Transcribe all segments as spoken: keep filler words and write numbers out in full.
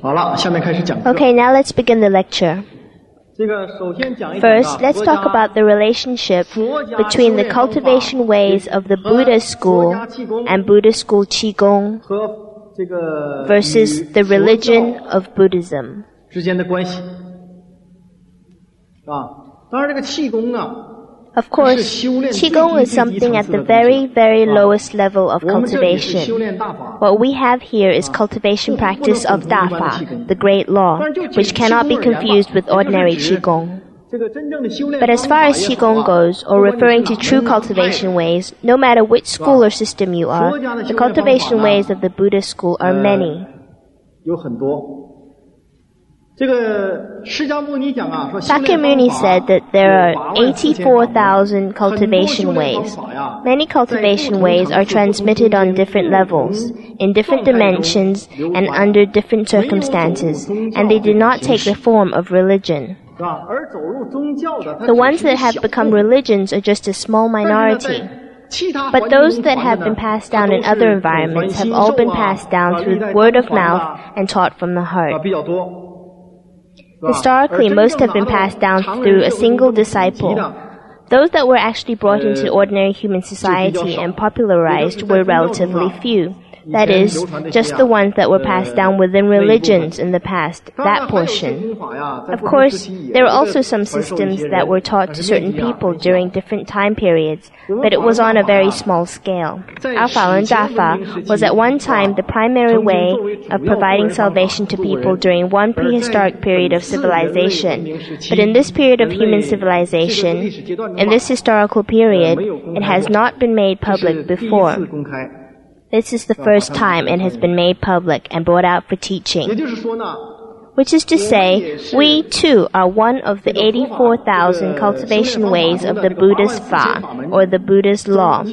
Okay, now let's begin the lecture. First, let's talk about the relationship between the cultivation ways of the Buddhist school and Buddhist school Qigong versus the religion of Buddhism. Of course, Qigong is something at the very, very lowest level of cultivation. What we have here is cultivation practice of Dafa, the Great Law, which cannot be confused with ordinary Qigong. But as far as Qigong goes, or referring to true cultivation ways, no matter which school or system you are, the cultivation ways of the Buddhist school are many. Shakyamuni said that there are eighty-four thousand cultivation ways. Many cultivation ways are transmitted on different levels, in different dimensions, and under different circumstances, and they do not take the form of religion. The ones that have become religions are just a small minority. But those that have been passed down in other environments have all been passed down through word of mouth and taught from the heart. Historically, most have been passed down through a single disciple. Those that were actually brought into ordinary human society and popularized were relatively few. That is, just the ones that were passed down within religions in the past, that portion. Of course, there were also some systems that were taught to certain people during different time periods, but it was on a very small scale. Our Falun Dafa was at one time the primary way of providing salvation to people during one prehistoric period of civilization. But in this period of human civilization, in this historical period, it has not been made public before. This is the first time it has been made public and brought out for teaching. Which is to say, we too are one of the eighty-four thousand cultivation ways of the Buddhist Fa, or the Buddhist law.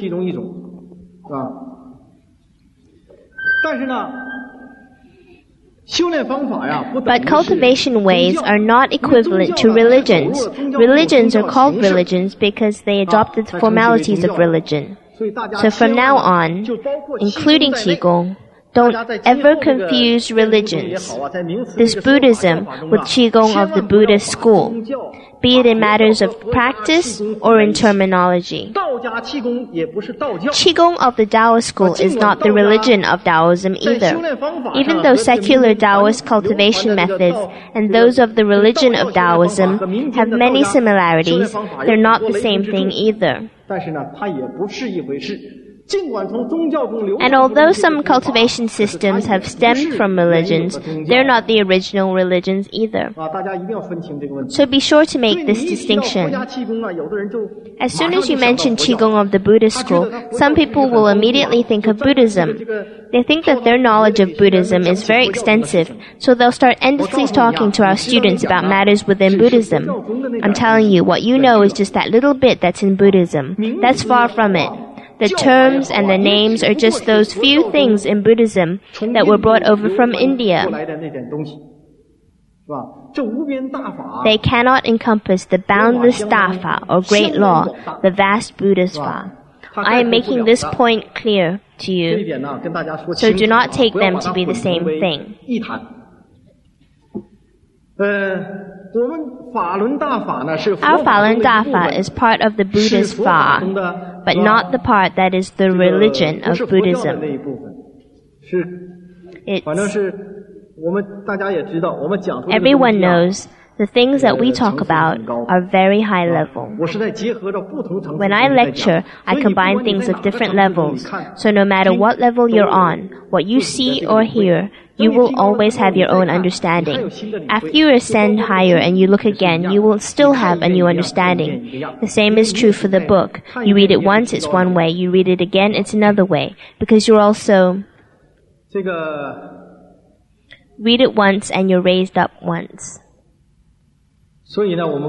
But cultivation ways are not equivalent to religions. Religions are called religions because they adopted the formalities of religion. So from now on, including Qigong, don't ever confuse religions, this Buddhism, with Qigong of the Buddhist school, be it in matters of practice or in terminology. Qigong of the Taoist school is not the religion of Taoism either. Even though secular Taoist cultivation methods and those of the religion of Taoism have many similarities, they're not the same thing either. And although some cultivation systems have stemmed from religions, they're not the original religions either. So be sure to make this distinction. As soon as you mention Qigong of the Buddhist school, some people will immediately think of Buddhism. They think that their knowledge of Buddhism is very extensive, so they'll start endlessly talking to our students about matters within Buddhism. I'm telling you, what you know is just that little bit that's in Buddhism. That's far from it. The terms and the names are just those few things in Buddhism that were brought over from India. They cannot encompass the boundless Dafa, or Great Law, the vast Buddhist Fa. I am making this point clear to you, so do not take them to be the same thing. Our Falun Dafa is part of the Buddhist Fa, but not the part that is the religion of Buddhism. It's, everyone knows the things that we talk about are very high level. When I lecture, I combine things of different levels, so no matter what level you're on, what you see or hear, you will always have your own understanding. After you ascend higher and you look again, you will still have a new understanding. The same is true for the book. You read it once, it's one way. You read it again, it's another way. Because you're also... Read it once and you're raised up once. So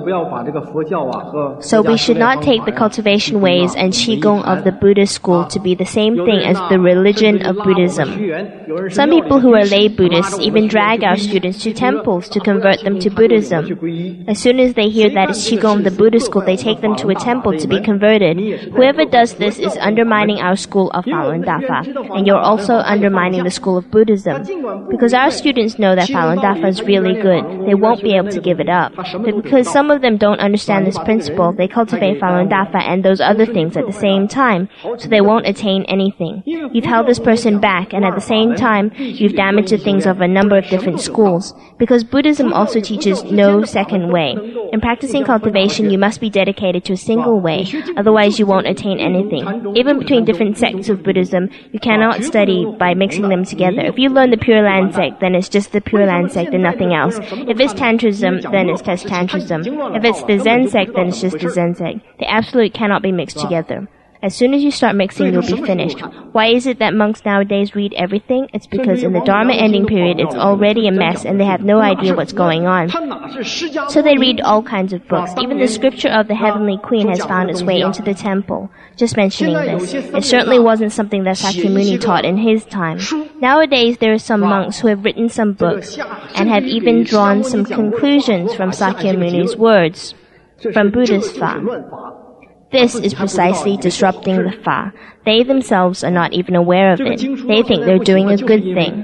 we should not take the cultivation ways and Qigong of the Buddhist school to be the same thing as the religion of Buddhism. Some people who are lay Buddhists even drag our students to temples to convert them to Buddhism. As soon as they hear that it's Qigong of the Buddhist school, they take them to a temple to be converted. Whoever does this is undermining our school of Falun Dafa, and you're also undermining the school of Buddhism. Because our students know that Falun Dafa is really good, they won't be able to give it up. But because some of them don't understand this principle, they cultivate Falun Dafa and those other things at the same time, so they won't attain anything. You've held this person back, and at the same time, you've damaged the things of a number of different schools. Because Buddhism also teaches no second way. In practicing cultivation, you must be dedicated to a single way, otherwise you won't attain anything. Even between different sects of Buddhism, you cannot study by mixing them together. If you learn the Pure Land sect, then it's just the Pure Land sect and nothing else. If it's Tantrism, then it's just Tantrism. If it's the Zen sect, then it's just the Zen sect. They absolutely cannot be mixed together. As soon as you start mixing, you'll be finished. Why is it that monks nowadays read everything? It's because in the Dharma ending period, it's already a mess and they have no idea what's going on. So they read all kinds of books. Even the scripture of the Heavenly Queen has found its way into the temple. Just mentioning this. It certainly wasn't something that Sakyamuni taught in his time. Nowadays, there are some monks who have written some books and have even drawn some conclusions from Sakyamuni's words, from Buddhist Fa. This is precisely disrupting the Fa. They themselves are not even aware of it. They think they're doing a good thing.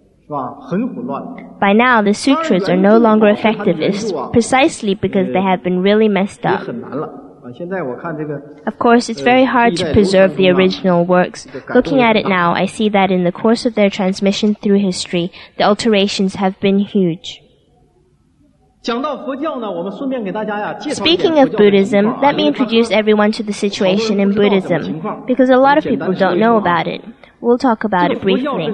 By now, the sutras are no longer effective, it's precisely because they have been really messed up. Of course, it's very hard to preserve the original works. Looking at it now, I see that in the course of their transmission through history, the alterations have been huge. Speaking of Buddhism, let me introduce everyone to the situation in Buddhism, because a lot of people don't know about it. We'll talk about it briefly.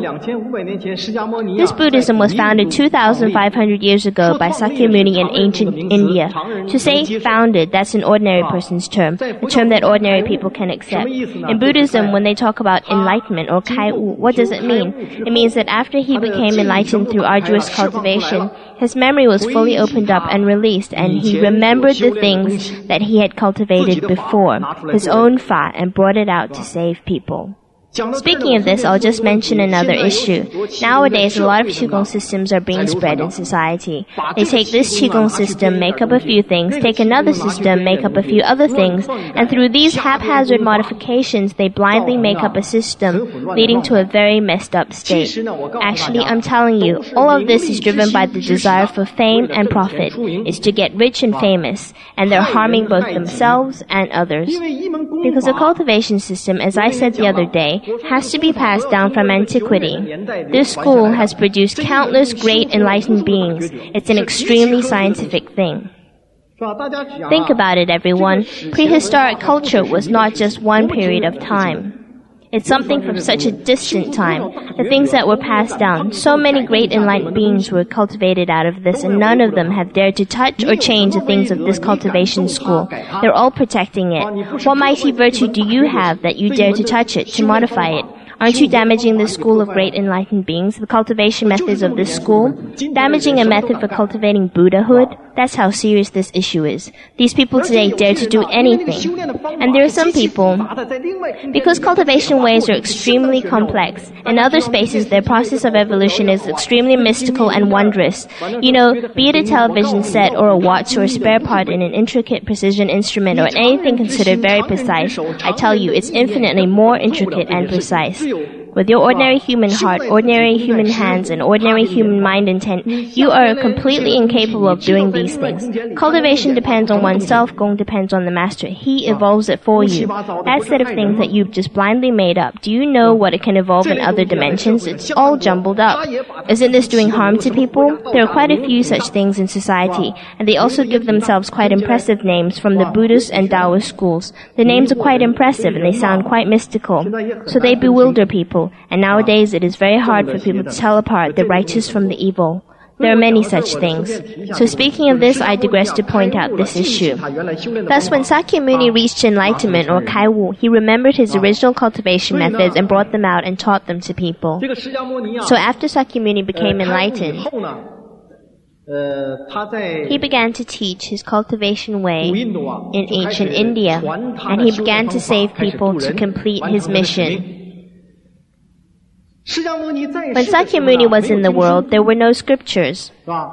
This Buddhism was founded two thousand five hundred years ago by Sakyamuni in ancient India. To say founded, that's an ordinary person's term, a term that ordinary people can accept. In Buddhism, when they talk about enlightenment or kai-wu, what does it mean? It means that after he became enlightened through arduous cultivation, his memory was fully opened up and released, and he remembered the things that he had cultivated before, his own fa, and brought it out to save people. Speaking of this, I'll just mention another issue. Nowadays, a lot of Qigong systems are being spread in society. They take this Qigong system, make up a few things, take another system, make up a few other things, and through these haphazard modifications, they blindly make up a system, leading to a very messed up state. Actually, I'm telling you, all of this is driven by the desire for fame and profit. It's to get rich and famous, and they're harming both themselves and others. Because a cultivation system, as I said the other day, has to be passed down from antiquity. This school has produced countless great enlightened beings. It's an extremely scientific thing. Think about it, everyone. Prehistoric culture was not just one period of time. It's something from such a distant time. The things that were passed down, so many great enlightened beings were cultivated out of this, and none of them have dared to touch or change the things of this cultivation school. They're all protecting it. What mighty virtue do you have that you dare to touch it, to modify it? Aren't you damaging the school of great enlightened beings, the cultivation methods of this school? Damaging a method for cultivating Buddhahood? That's how serious this issue is. These people today dare to do anything. And there are some people, because cultivation ways are extremely complex, in other spaces their process of evolution is extremely mystical and wondrous. You know, be it a television set or a watch or a spare part in an intricate precision instrument or anything considered very precise, I tell you, it's infinitely more intricate and precise. With your ordinary human heart, ordinary human hands, and ordinary human mind intent, you are completely incapable of doing these things. Cultivation depends on oneself, Gong depends on the master. He evolves it for you. That set of things that you've just blindly made up, do you know what it can evolve in other dimensions? It's all jumbled up. Isn't this doing harm to people? There are quite a few such things in society, and they also give themselves quite impressive names from the Buddhist and Taoist schools. The names are quite impressive, and they sound quite mystical. So they bewilder people. And nowadays it is very hard for people to tell apart the righteous from the evil. There are many such things. So speaking of this, I digress to point out this issue. Thus, when Sakyamuni reached enlightenment, or kai-wu, he remembered his original cultivation methods and brought them out and taught them to people. So after Sakyamuni became enlightened, He began to teach his cultivation way in ancient India, and he began to save people to complete his mission. When Sakyamuni was in the world, there were no scriptures,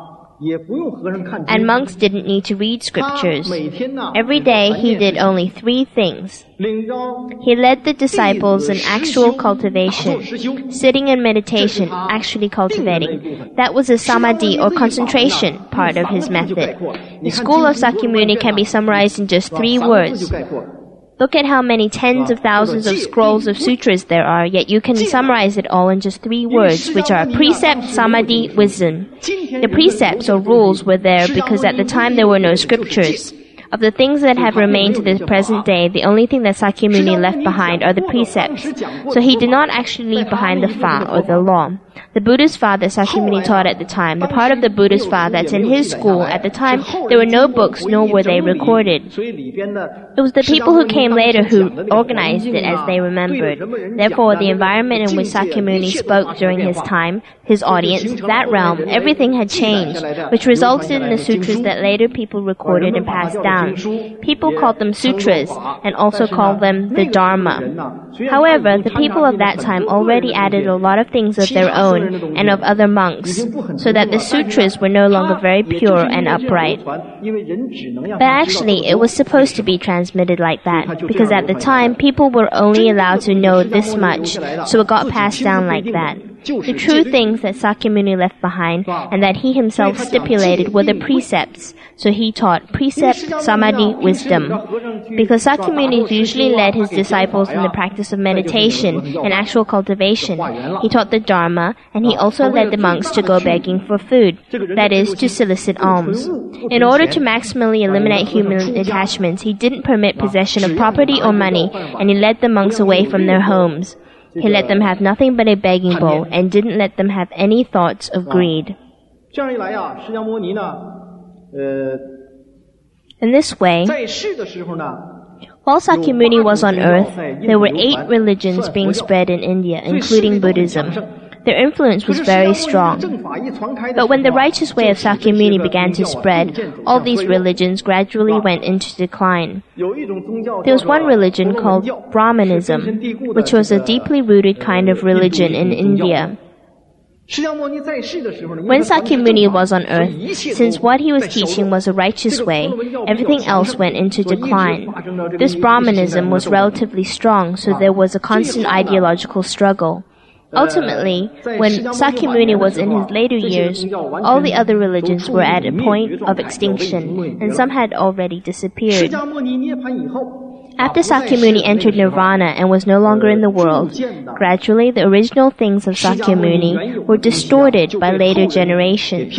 and monks didn't need to read scriptures. Every day he did only three things. He led the disciples in actual cultivation, sitting in meditation, actually cultivating. That was a samadhi or concentration part of his method. The school of Sakyamuni can be summarized in just three words. Look at how many tens of thousands of scrolls of sutras there are, yet you can summarize it all in just three words, which are precept, samadhi, wisdom. The precepts or rules were there because at the time there were no scriptures. Of the things that have remained to the present day, the only thing that Sakyamuni left behind are the precepts. So he did not actually leave behind the Fa, or the law. The Buddhist Fa that Sakyamuni taught at the time, the part of the Buddhist Fa that's in his school, at the time there were no books, nor were they recorded. It was the people who came later who organized it as they remembered. Therefore, the environment in which Sakyamuni spoke during his time, his audience, that realm, everything had changed, which resulted in the sutras that later people recorded and passed down. People called them sutras and also called them the Dharma. However, the people of that time already added a lot of things of their own and of other monks, so that the sutras were no longer very pure and upright. But actually, it was supposed to be transmitted like that, because at the time, people were only allowed to know this much, so it got passed down like that. The true things that Sakyamuni left behind and that he himself stipulated were the precepts, so he taught precept, samadhi, wisdom. Because Sakyamuni usually led his disciples in the practice of meditation and actual cultivation, he taught the Dharma, and he also led the monks to go begging for food, that is, to solicit alms. In order to maximally eliminate human attachments, he didn't permit possession of property or money, and he led the monks away from their homes. He let them have nothing but a begging bowl and didn't let them have any thoughts of greed. In this way, while Sakyamuni was on earth, there were eight religions being spread in India, including Buddhism. Their influence was very strong. But when the righteous way of Sakyamuni began to spread, all these religions gradually went into decline. There was one religion called Brahmanism, which was a deeply rooted kind of religion in India. When Sakyamuni was on earth, since what he was teaching was a righteous way, everything else went into decline. This Brahmanism was relatively strong, so there was a constant ideological struggle. Ultimately, when Sakyamuni was in his later years, all the other religions were at a point of extinction, and some had already disappeared. After Sakyamuni entered Nirvana and was no longer in the world, gradually the original things of Sakyamuni were distorted by later generations.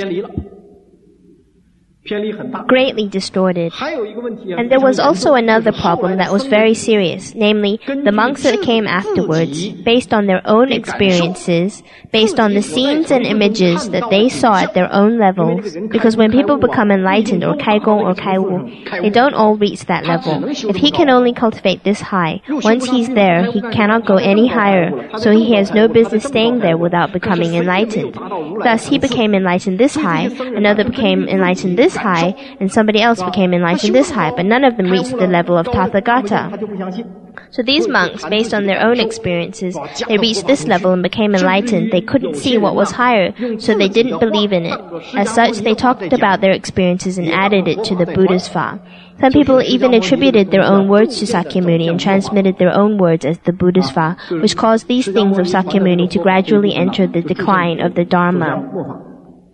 Greatly distorted. And there was also another problem that was very serious, namely, the monks that came afterwards, based on their own experiences, based on the scenes and images that they saw at their own levels, because when people become enlightened, or kaigong or kaiwu, they don't all reach that level. If he can only cultivate this high, once he's there, he cannot go any higher, so he has no business staying there without becoming enlightened. Thus, he became enlightened this high, another became enlightened this high, and somebody else became enlightened this high, but none of them reached the level of Tathagata. So these monks, based on their own experiences, they reached this level and became enlightened. They couldn't see what was higher, so they didn't believe in it. As such, they talked about their experiences and added it to the Buddha's Fa. Some people even attributed their own words to Sakyamuni and transmitted their own words as the Buddha's Fa, which caused these things of Sakyamuni to gradually enter the decline of the Dharma.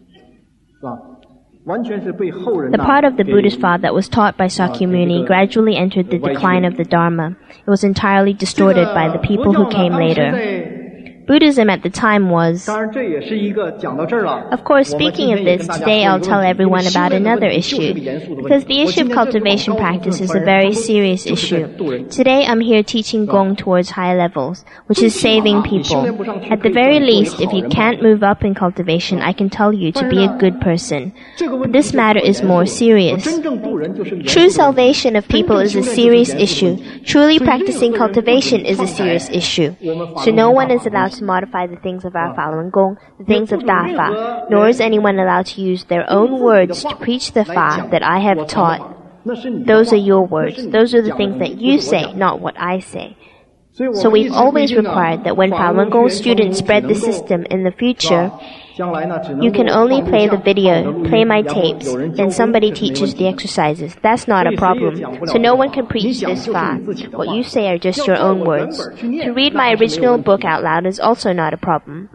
The part of the Buddhist Fa that was taught by Sakyamuni gradually entered the decline of the Dharma. It was entirely distorted by the people who came later. Buddhism at the time was... Of course, speaking of this, today I'll tell everyone about another issue, because the issue of cultivation practice is a very serious issue. Today I'm here teaching Gong towards high levels, which is saving people. At the very least, if you can't move up in cultivation, I can tell you to be a good person. But this matter is more serious. True salvation of people is a serious issue. Truly practicing cultivation is a serious issue. So no one is allowed to to modify the things of our Falun Gong, the things of Dafa, nor is anyone allowed to use their own words to preach the Fa that I have taught. Those are your words. Those are the things that you say, not what I say. So we've always required that when Falun Gong students spread the system in the future, you can only play the video, play my tapes, and somebody teaches the exercises. That's not a problem. So no one can preach this Fa. What you say are just your own words. To read my original book out loud is also not a problem.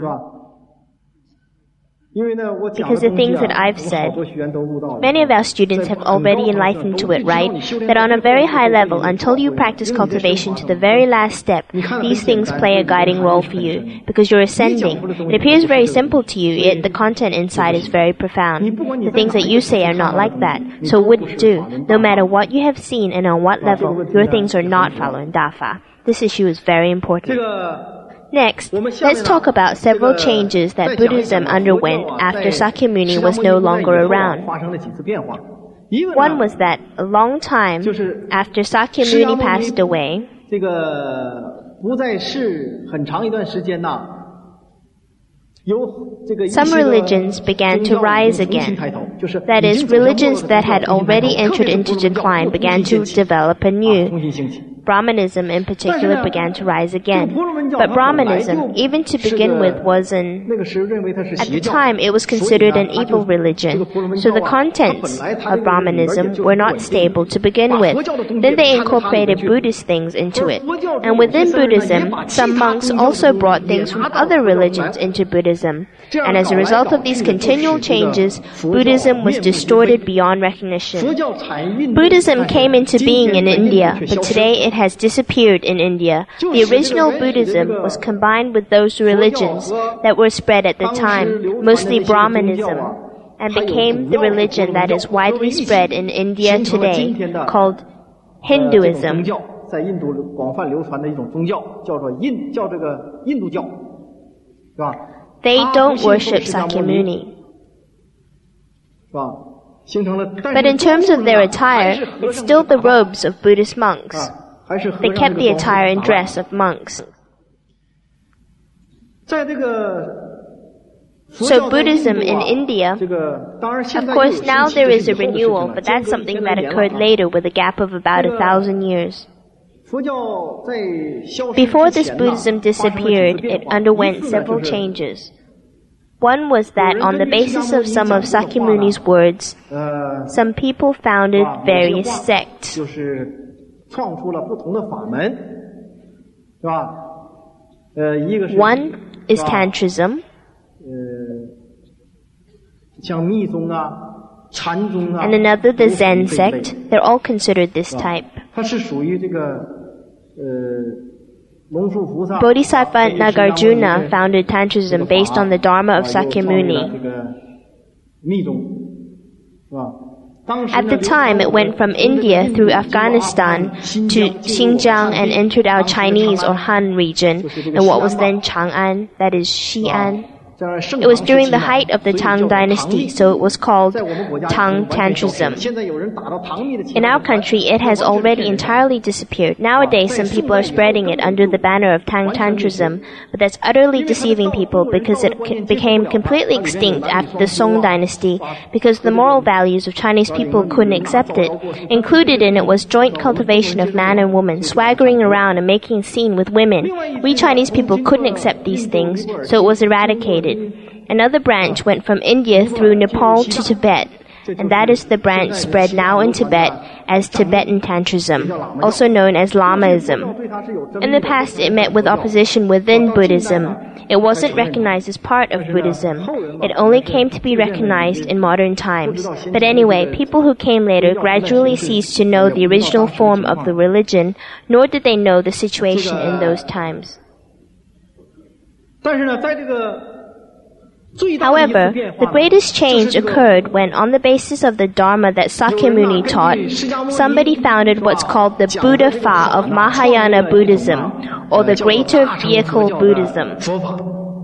Because the things that I've said, many of our students have already enlightened to it, right? That on a very high level, until you practice cultivation to the very last step, these things play a guiding role for you, because you're ascending. It appears very simple to you, yet the content inside is very profound. The things that you say are not like that, so it wouldn't do. No matter what you have seen and on what level, your things are not Falun Dafa. This issue is very important. Next, let's talk about several changes that Buddhism underwent after Sakyamuni was no longer around. One was that a long time after Sakyamuni passed away, some religions began to rise again. That is, religions that had already entered into decline began to develop anew. Brahmanism in particular began to rise again. But Brahmanism, even to begin with, was an... At the time, it was considered an evil religion. So the contents of Brahmanism were not stable to begin with. Then they incorporated Buddhist things into it. And within Buddhism, some monks also brought things from other religions into Buddhism. And as a result of these continual changes, Buddhism was distorted beyond recognition. Buddhism came into being in India, but today it has disappeared in India. The original Buddhism was combined with those religions that were spread at the time, mostly Brahmanism, and became the religion that is widely spread in India today, called Hinduism. They don't worship Sakyamuni. But in terms of their attire, it's still the robes of Buddhist monks. They kept the attire and dress of monks. So Buddhism in India, of course now there is a renewal, but that's something that occurred later with a gap of about a thousand years. Before this Buddhism disappeared, it underwent several changes. One was that on the basis of some of Sakyamuni's words, some people founded various sects. One is Tantrism, and another the Zen sect. They're all considered this type. Bodhisattva Nagarjuna founded Tantrism based on the Dharma of Sakyamuni. At the time, it went from India through Afghanistan to Xinjiang and entered our Chinese or Han region and what was then Chang'an, that is Xi'an. It was during the height of the Tang dynasty, so it was called Tang Tantrism. In our country, it has already entirely disappeared. Nowadays, some people are spreading it under the banner of Tang Tantrism, but that's utterly deceiving people because it c- became completely extinct after the Song dynasty because the moral values of Chinese people couldn't accept it. Included in it was joint cultivation of man and woman, swaggering around and making a scene with women. We Chinese people couldn't accept these things, so it was eradicated. Another branch went from India through Nepal to Tibet, and that is the branch spread now in Tibet as Tibetan Tantrism, also known as Lamaism. In the past, it met with opposition within Buddhism. It wasn't recognized as part of Buddhism. It only came to be recognized in modern times. But anyway, people who came later gradually ceased to know the original form of the religion, nor did they know the situation in those times. However, the greatest change occurred when, on the basis of the Dharma that Sakyamuni taught, somebody founded what's called the Buddha Fa of Mahayana Buddhism, or the Greater Vehicle Buddhism.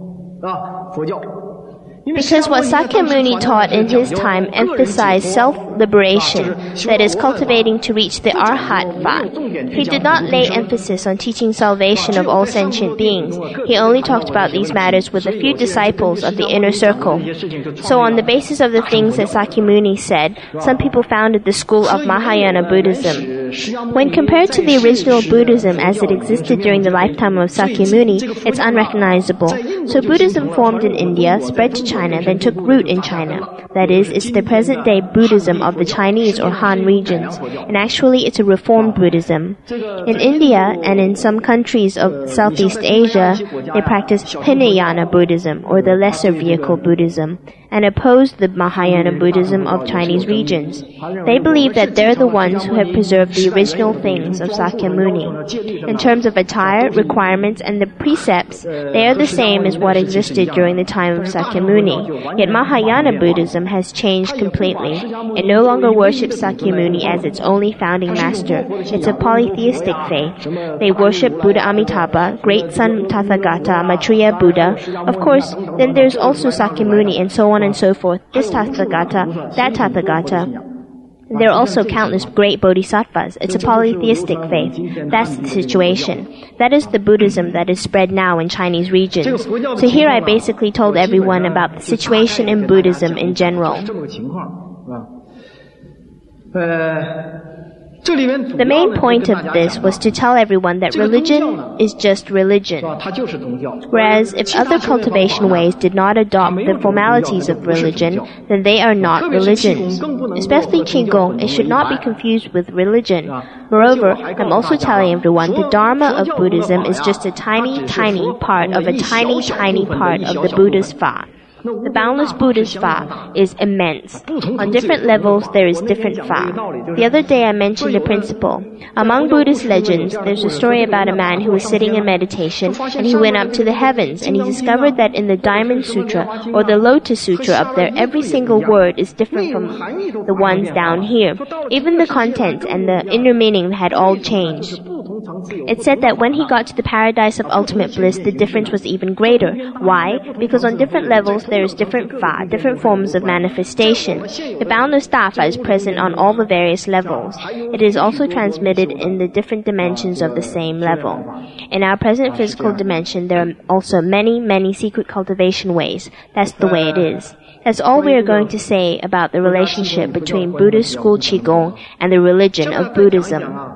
Because what Sakyamuni taught in his time emphasized self liberation, that is, cultivating to reach the Arhat Fa. He did not lay emphasis on teaching salvation of all sentient beings. He only talked about these matters with a few disciples of the inner circle. So on the basis of the things that Sakyamuni said, some people founded the school of Mahayana Buddhism. When compared to the original Buddhism as it existed during the lifetime of Sakyamuni, it's unrecognizable. So Buddhism formed in India, spread to China, then took root in China. That is, it's the present-day Buddhism of the Chinese or Han regions, and actually it's a reformed Buddhism. In India and in some countries of Southeast Asia, they practice Hinayana Buddhism, or the lesser vehicle Buddhism, and oppose the Mahayana Buddhism of Chinese regions. They believe that they're the ones who have preserved the original things of Sakyamuni. In terms of attire, requirements, and the precepts, they are the same as what existed during the time of Sakyamuni. Yet Mahayana Buddhism has changed completely. It no longer worships Sakyamuni as its only founding master. It's a polytheistic faith. They worship Buddha Amitabha, Great Son Tathagata, Maitreya Buddha. Of course, then there's also Sakyamuni and so on and so forth, this Tathagata, that Tathagata. There are also countless great bodhisattvas. It's a polytheistic faith. That's the situation. That is the Buddhism that is spread now in Chinese regions. So here I basically told everyone about the situation in Buddhism in general. The main point of this was to tell everyone that religion is just religion. Whereas if other cultivation ways did not adopt the formalities of religion, then they are not religions. Especially Qigong, it should not be confused with religion. Moreover, I'm also telling everyone the Dharma of Buddhism is just a tiny, tiny part of a tiny, tiny part of the Buddha's Fa. The boundless Buddha's Fa is immense. On different levels, there is different Fa. The other day I mentioned a principle. Among Buddhist legends, there's a story about a man who was sitting in meditation, and he went up to the heavens, and he discovered that in the Diamond Sutra, or the Lotus Sutra up there, every single word is different from the ones down here. Even the content and the inner meaning had all changed. It said that when he got to the paradise of ultimate bliss, the difference was even greater. Why? Because on different levels, there is different Fa, different forms of manifestation. The boundless Tafa is present on all the various levels. It is also transmitted in the different dimensions of the same level. In our present physical dimension, there are also many, many secret cultivation ways. That's the way it is. That's all we are going to say about the relationship between Buddhist school Qigong and the religion of Buddhism.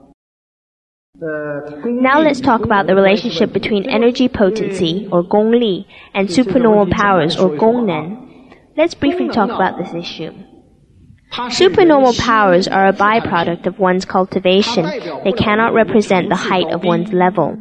Now let's talk about the relationship between energy potency, or Gong Li, and supernormal powers, or Gong Nen. Let's briefly talk about this issue. Supernormal powers are a byproduct of one's cultivation. They cannot represent the height of one's level.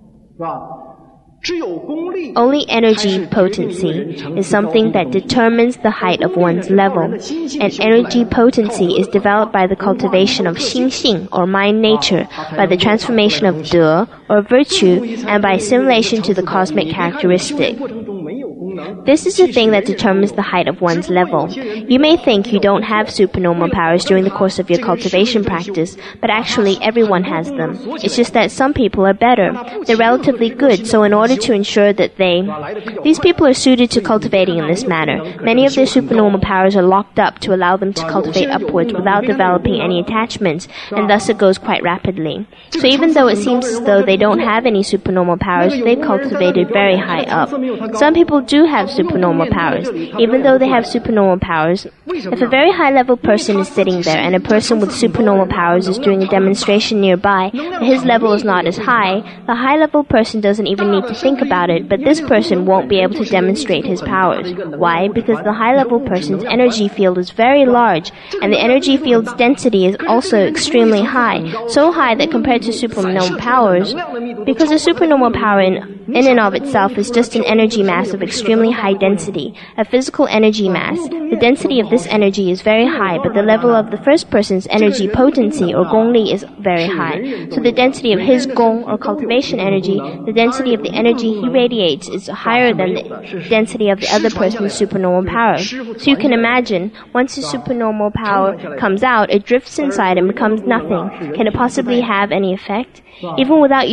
Only energy potency is something that determines the height of one's level, and energy potency is developed by the cultivation of xingxing, or mind nature, by the transformation of de, or virtue, and by assimilation to the cosmic characteristic. This is the thing that determines the height of one's level. You may think you don't have supernormal powers during the course of your cultivation practice, but actually everyone has them. It's just that some people are better. They're relatively good, so in order to ensure that they... These people are suited to cultivating in this manner. Many of their supernormal powers are locked up to allow them to cultivate upwards without developing any attachments, and thus it goes quite rapidly. So even though it seems as though they don't have any supernormal powers, they've cultivated very high up. Some people do have supernormal powers. Even though they have supernormal powers, if a very high-level person is sitting there and a person with supernormal powers is doing a demonstration nearby, but his level is not as high, the high-level person doesn't even need to think about it, but this person won't be able to demonstrate his powers. Why? Because the high-level person's energy field is very large, and the energy field's density is also extremely high, so high that compared to supernormal powers, because a supernormal power in, in and of itself is just an energy mass of extremely high density, a physical energy mass. The density of this energy is very high, but the level of the first person's energy potency, or Gong Li, is very high. So the density of his Gong, or cultivation energy, the density of the energy he radiates, is higher than the density of the other person's supernormal power. So you can imagine, once his supernormal power comes out, it drifts inside and becomes nothing. Can it possibly have any effect? Even without using mind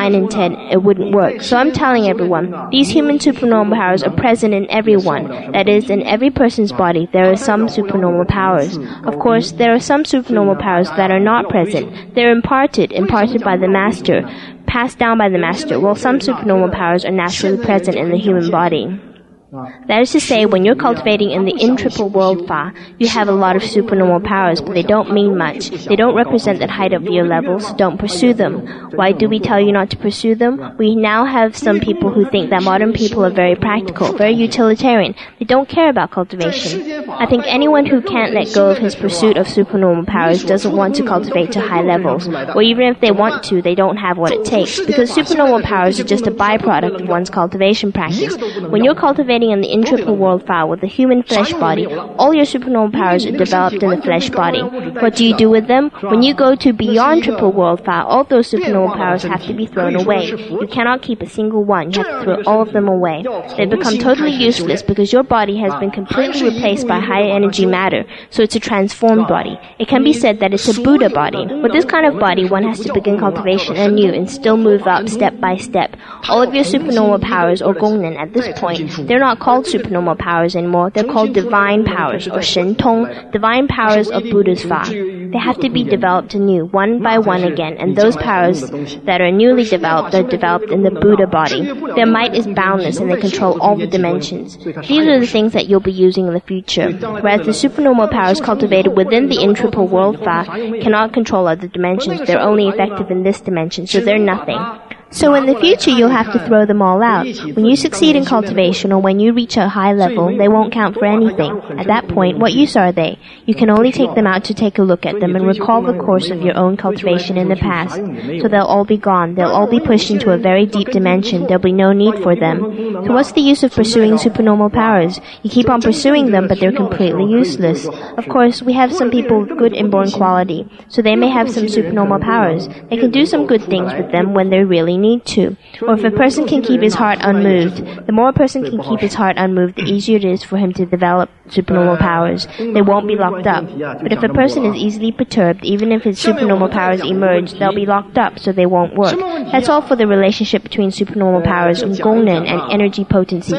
nine in ten, it wouldn't work. So I'm telling everyone, these human supernormal powers are present in everyone. That is, in every person's body, there are some supernormal powers. Of course, there are some supernormal powers that are not present. They're imparted, imparted by the master, passed down by the master, while some supernormal powers are naturally present in the human body. That is to say, when you're cultivating in the in-triple world Fa, you have a lot of supernormal powers, but they don't mean much. They don't represent the height of your levels, so don't pursue them. Why do we tell you not to pursue them? We now have some people who think that modern people are very practical, very utilitarian. They don't care about cultivation. I think anyone who can't let go of his pursuit of supernormal powers doesn't want to cultivate to high levels, or even if they want to, they don't have what it takes, because supernormal powers are just a byproduct of one's cultivation practice. When you're cultivating in the in-triple world Fa with the human flesh body, all your supernormal powers are developed in the flesh body. What do you do with them? When you go to beyond triple world Fa, all those supernormal powers have to be thrown away. You cannot keep a single one. You have to throw all of them away. They become totally useless because your body has been completely replaced by high energy matter, so it's a transformed body. It can be said that it's a Buddha body. With this kind of body, one has to begin cultivation anew and still move up step by step. All of your supernormal powers, or Gongnen, at this point, they're not called supernormal powers anymore. They're called divine powers, or Shen Tong, divine powers of Buddha's Fa. They have to be developed anew, one by one again, and those powers that are newly developed are developed in the Buddha body. Their might is boundless, and they control all the dimensions. These are the things that you'll be using in the future, whereas the supernormal powers cultivated within the in-triple world Fa cannot control other dimensions. They're only effective in this dimension, so they're nothing. So in the future, you'll have to throw them all out. When you succeed in cultivation or when you reach a high level, they won't count for anything. At that point, what use are they? You can only take them out to take a look at them and recall the course of your own cultivation in the past. So they'll all be gone. They'll all be pushed into a very deep dimension. There'll be no need for them. So what's the use of pursuing supernormal powers? You keep on pursuing them, but they're completely useless. Of course, we have some people with good inborn quality, so they may have some supernormal powers. They can do some good things with them when they really need to. Or if a person can keep his heart unmoved, the more a person can keep his heart unmoved, the easier it is for him to develop supernormal powers. They won't be locked up. But if a person is easily perturbed, even if his supernormal powers emerge, they'll be locked up, so they won't work. That's all for the relationship between supernormal powers and Gongnen and energy potency,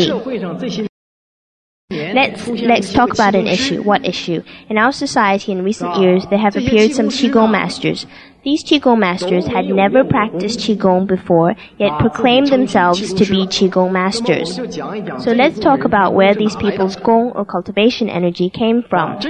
Gongli. Let's, let's talk about an issue. What issue? In our society in recent years, there have appeared some Qigong masters. These Qigong masters had never practiced Qigong before, yet proclaimed themselves to be Qigong masters. So let's talk about where these people's Gong or cultivation energy came from.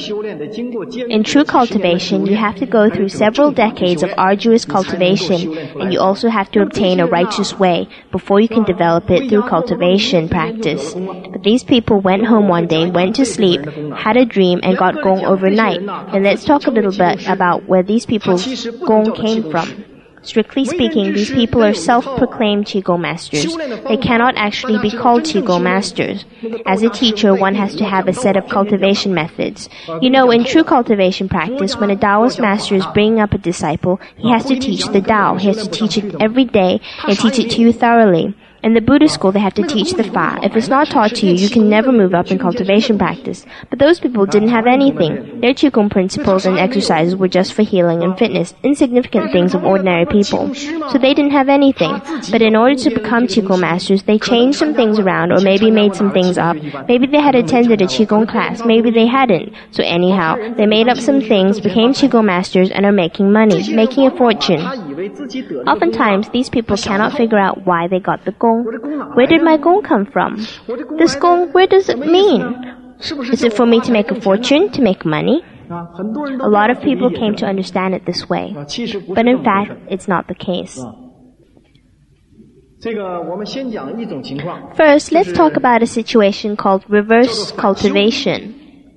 In true cultivation, you have to go through several decades of arduous cultivation, and you also have to obtain a righteous way before you can develop it through cultivation practice. But these people went home one day, went to sleep, had a dream, and got Gong overnight. And let's talk a little bit about where these people's Gong came from. Strictly speaking, these people are self-proclaimed Qigong masters. They cannot actually be called Qigong masters. As a teacher, one has to have a set of cultivation methods. You know, in true cultivation practice, when a Taoist master is bringing up a disciple, he has to teach the Tao. He has to teach it every day and teach it to you thoroughly. In the Buddhist school, they have to teach the Fa. If it's not taught to you, you can never move up in cultivation practice. But those people didn't have anything. Their Qigong principles and exercises were just for healing and fitness, insignificant things of ordinary people. So they didn't have anything. But in order to become Qigong masters, they changed some things around or maybe made some things up. Maybe they had attended a Qigong class, maybe they hadn't. So anyhow, they made up some things, became Qigong masters, and are making money, making a fortune. Oftentimes, these people cannot figure out why they got the Gong. Where did my Gong come from? This Gong, where does it mean? Is it for me to make a fortune, to make money? A lot of people came to understand it this way, but in fact, it's not the case. First, let's talk about a situation called reverse cultivation.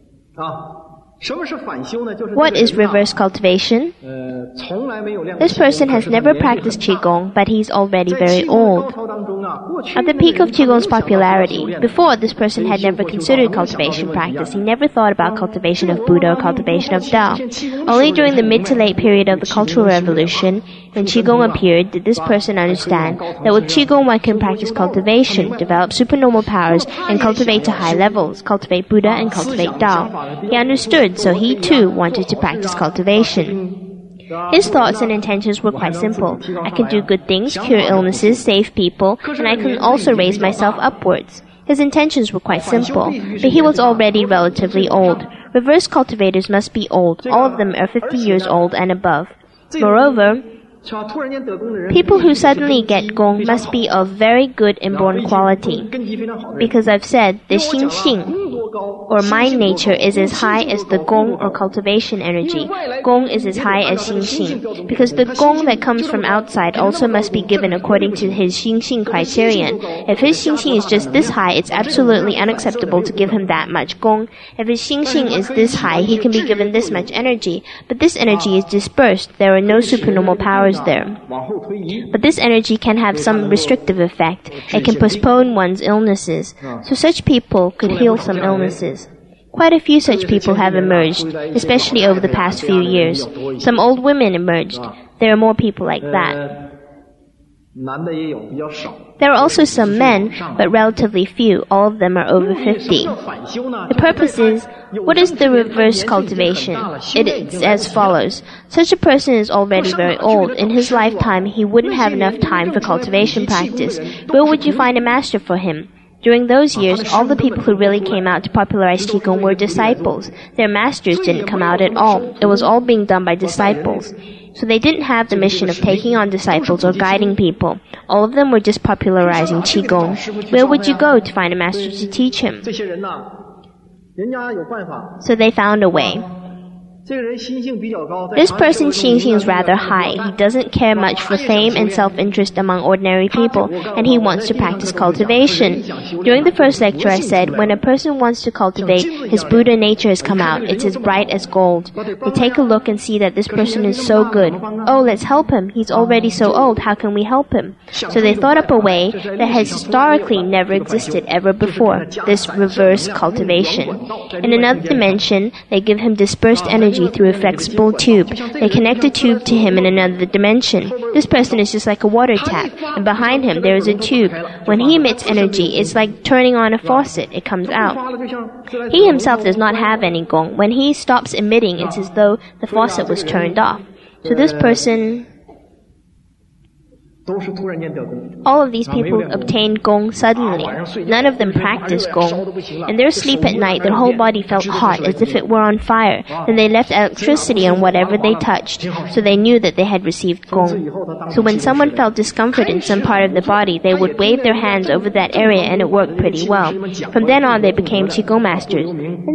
What is reverse cultivation? This person has never practiced Qigong, but he's already very old. At the peak of Qigong's popularity, before this person had never considered cultivation practice. He never thought about cultivation of Buddha or cultivation of Tao. Only during the mid to late period of the Cultural Revolution, when Qigong appeared, did this person understand that with Qigong one can practice cultivation, develop supernormal powers, and cultivate to high levels, cultivate Buddha and cultivate Tao. He understood, so he too wanted to practice cultivation. His thoughts and intentions were quite simple. I can do good things, cure illnesses, save people, and I can also raise myself upwards. His intentions were quite simple, but he was already relatively old. Reverse cultivators must be old. All of them are fifty years old and above. Moreover, people who suddenly get gong must be of very good inborn quality. Because I've said the Xin Xing, or mind nature, is as high as the gong or cultivation energy. Gong is as high as Xin Xing. Because the gong that comes from outside also must be given according to his Xin Xing criterion. If his Xin Xing is just this high, it's absolutely unacceptable to give him that much gong. If his Xin Xing is this high, he can be given this much energy. But this energy is dispersed. There are no supernormal powers there. But this energy can have some restrictive effect. It can postpone one's illnesses. So such people could heal some illnesses. Quite a few such people have emerged, especially over the past few years. Some old women emerged. There are more people like that. There are also some men, but relatively few. All of them are over fifty. The purpose is, what is the reverse cultivation? It is as follows. Such a person is already very old. In his lifetime, he wouldn't have enough time for cultivation practice. Where would you find a master for him? During those years, all the people who really came out to popularize Qigong were disciples. Their masters didn't come out at all. It was all being done by disciples. So they didn't have the mission of taking on disciples or guiding people. All of them were just popularizing Qigong. Where would you go to find a master to teach him? So they found a way. This person's Xin Xing is rather high. He doesn't care much for fame and self-interest among ordinary people, and he wants to practice cultivation. During the first lecture I said, when a person wants to cultivate, his Buddha nature has come out. It's as bright as gold. They take a look and see that this person is so good. Oh, let's help him. He's already so old. How can we help him? So they thought up a way that has historically never existed ever before, this reverse cultivation. In another dimension, they give him dispersed energy through a flexible tube. They connect a tube to him in another dimension. This person is just like a water tap, and behind him there is a tube. When he emits energy, it's like turning on a faucet. It comes out. He himself does not have any gong. When he stops emitting, it's as though the faucet was turned off. So this person... All of these people obtained gong suddenly. None of them practiced gong. In their sleep at night, their whole body felt hot as if it were on fire. Then they left electricity on whatever they touched, so they knew that they had received gong. So when someone felt discomfort in some part of the body, they would wave their hands over that area and it worked pretty well. From then on, they became Qigong masters.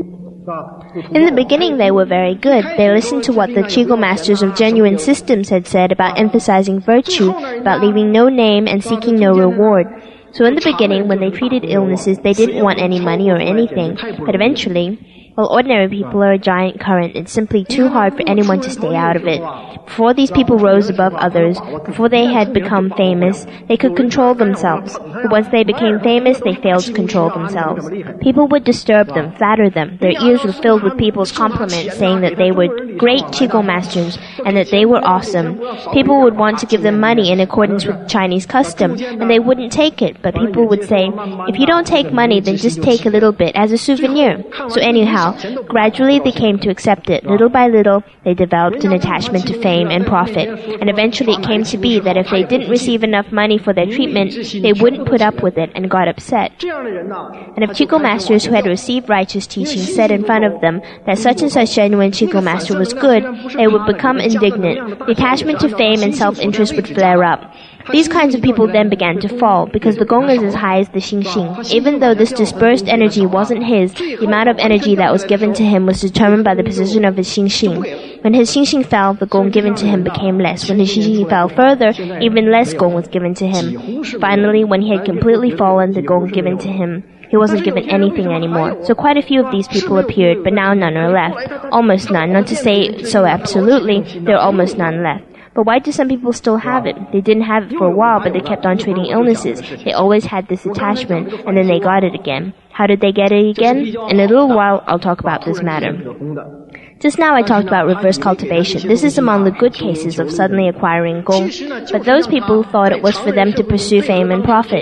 In the beginning, they were very good. They listened to what the Qigong masters of genuine systems had said about emphasizing virtue, about leaving no name and seeking no reward. So in the beginning, when they treated illnesses, they didn't want any money or anything. But eventually, while ordinary people are a giant current, it's simply too hard for anyone to stay out of it. Before these people rose above others, before they had become famous, they could control themselves. But once they became famous, they failed to control themselves. People would disturb them, flatter them. Their ears were filled with people's compliments saying that they were great Qigong masters and that they were awesome. People would want to give them money in accordance with Chinese custom, and they wouldn't take it. But people would say, if you don't take money, then just take a little bit as a souvenir. So anyhow, gradually they came to accept it. Little by little, they developed an attachment to fame and profit. And eventually it came to be that if they didn't receive enough money for their treatment, they wouldn't put up with it and got upset. And if Qigong masters who had received righteous teaching said in front of them that such and such genuine Qigong master was good, they would become indignant. The attachment to fame and self-interest would flare up. These kinds of people then began to fall, because the gong is as high as the Xin Xing. Even though this dispersed energy wasn't his, the amount of energy that was given to him was determined by the position of his Xin Xing. When his Xin Xing fell, the gong given to him became less. When his Xin Xing fell further, even less gong was given to him. Finally, when he had completely fallen, the gong given to him, he wasn't given anything anymore. So quite a few of these people appeared, but now none are left. Almost none. Not to say so absolutely, there are almost none left. But why do some people still have it? They didn't have it for a while, but they kept on treating illnesses. They always had this attachment, and then they got it again. How did they get it again? In a little while, I'll talk about this matter. Just now I talked about reverse cultivation. This is among the good cases of suddenly acquiring gong. But those people thought it was for them to pursue fame and profit.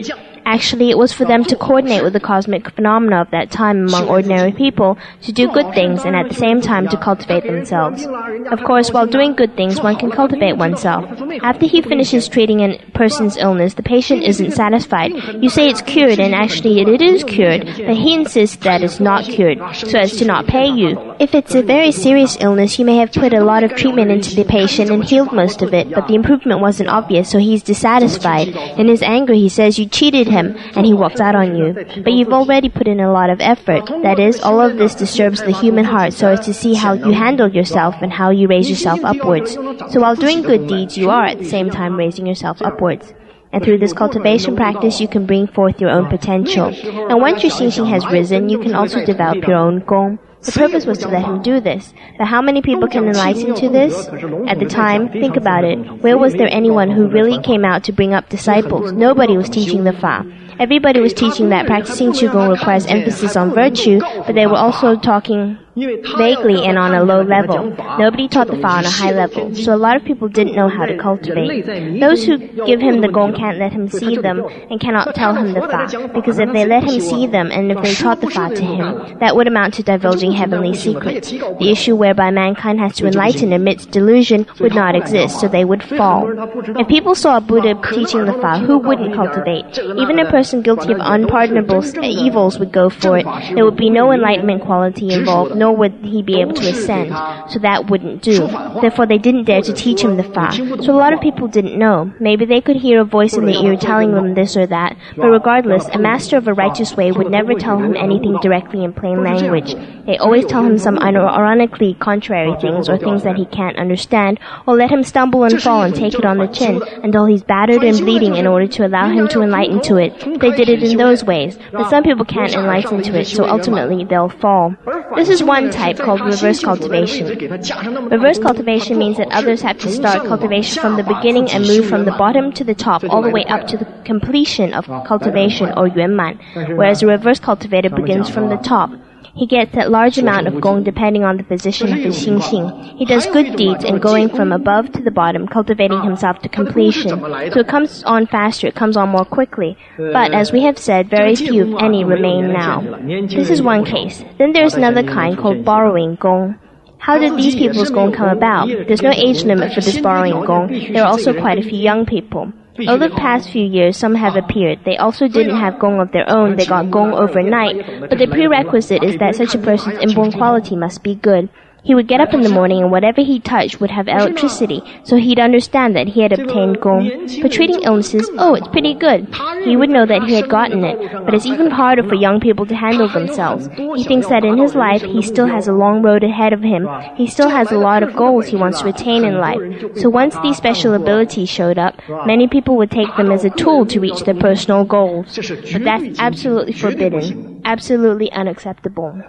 Actually, it was for them to coordinate with the cosmic phenomena of that time among ordinary people, to do good things and at the same time to cultivate themselves. Of course, while doing good things, one can cultivate oneself. After he finishes treating a person's illness, the patient isn't satisfied. You say it's cured, and actually it is cured, but he insists that it's not cured, so as to not pay you. If it's a very serious illness, you may have put a lot of treatment into the patient and healed most of it, but the improvement wasn't obvious, so he's dissatisfied. In his anger, he says you cheated him, and he walks out on you. But you've already put in a lot of effort. That is, all of this disturbs the human heart so as to see how you handle yourself and how you raise yourself upwards. So while doing good deeds, you are at the same time raising yourself upwards. And through this cultivation practice, you can bring forth your own potential. And once your xingxing has risen, you can also develop your own gong. The purpose was to let him do this. But how many people can enlighten to this? At the time, think about it. Where was there anyone who really came out to bring up disciples? Nobody was teaching the Fa. Everybody was teaching that practicing Qigong requires emphasis on virtue, but they were also talking vaguely and on a low level. Nobody taught the Fa on a high level, so a lot of people didn't know how to cultivate. Those who give him the Gong can't let him see them and cannot tell him the Fa, because if they let him see them and if they taught the Fa to him, that would amount to divulging heavenly secrets. The issue whereby mankind has to enlighten amidst delusion would not exist, so they would fall. If people saw a Buddha teaching the Fa, who wouldn't cultivate? Even a person guilty of unpardonable evils would go for it. There would be no enlightenment quality involved, nor would he be able to ascend, so that wouldn't do. Therefore, they didn't dare to teach him the Fa. So a lot of people didn't know. Maybe they could hear a voice in their ear telling them this or that, but regardless, a master of a righteous way would never tell him anything directly in plain language. They always tell him some ironically contrary things, or things that he can't understand, or let him stumble and fall and take it on the chin until he's battered and bleeding in order to allow him to enlighten to it. They did it in those ways, but some people can't enlighten to it, so ultimately they'll fall. This is one type called reverse cultivation. Reverse cultivation means that others have to start cultivation from the beginning and move from the bottom to the top all the way up to the completion of cultivation or yuanman, whereas a reverse cultivator begins from the top. He gets that large amount of gong depending on the position of his xingxing. He does good deeds and going from above to the bottom, cultivating himself to completion. So it comes on faster, it comes on more quickly. But as we have said, very few, if any, remain now. This is one case. Then there is another kind called borrowing gong. How did these people's gong come about? There's no age limit for this borrowing gong. There are also quite a few young people. Over the past few years, some have appeared. They also didn't have gong of their own. They got gong overnight. But the prerequisite is that such a person's inborn quality must be good. He would get up in the morning and whatever he touched would have electricity, so he'd understand that he had obtained gong. For treating illnesses, oh, it's pretty good. He would know that he had gotten it, but it's even harder for young people to handle themselves. He thinks that in his life, he still has a long road ahead of him. He still has a lot of goals he wants to attain in life. So once these special abilities showed up, many people would take them as a tool to reach their personal goals. But that's absolutely forbidden, absolutely unacceptable.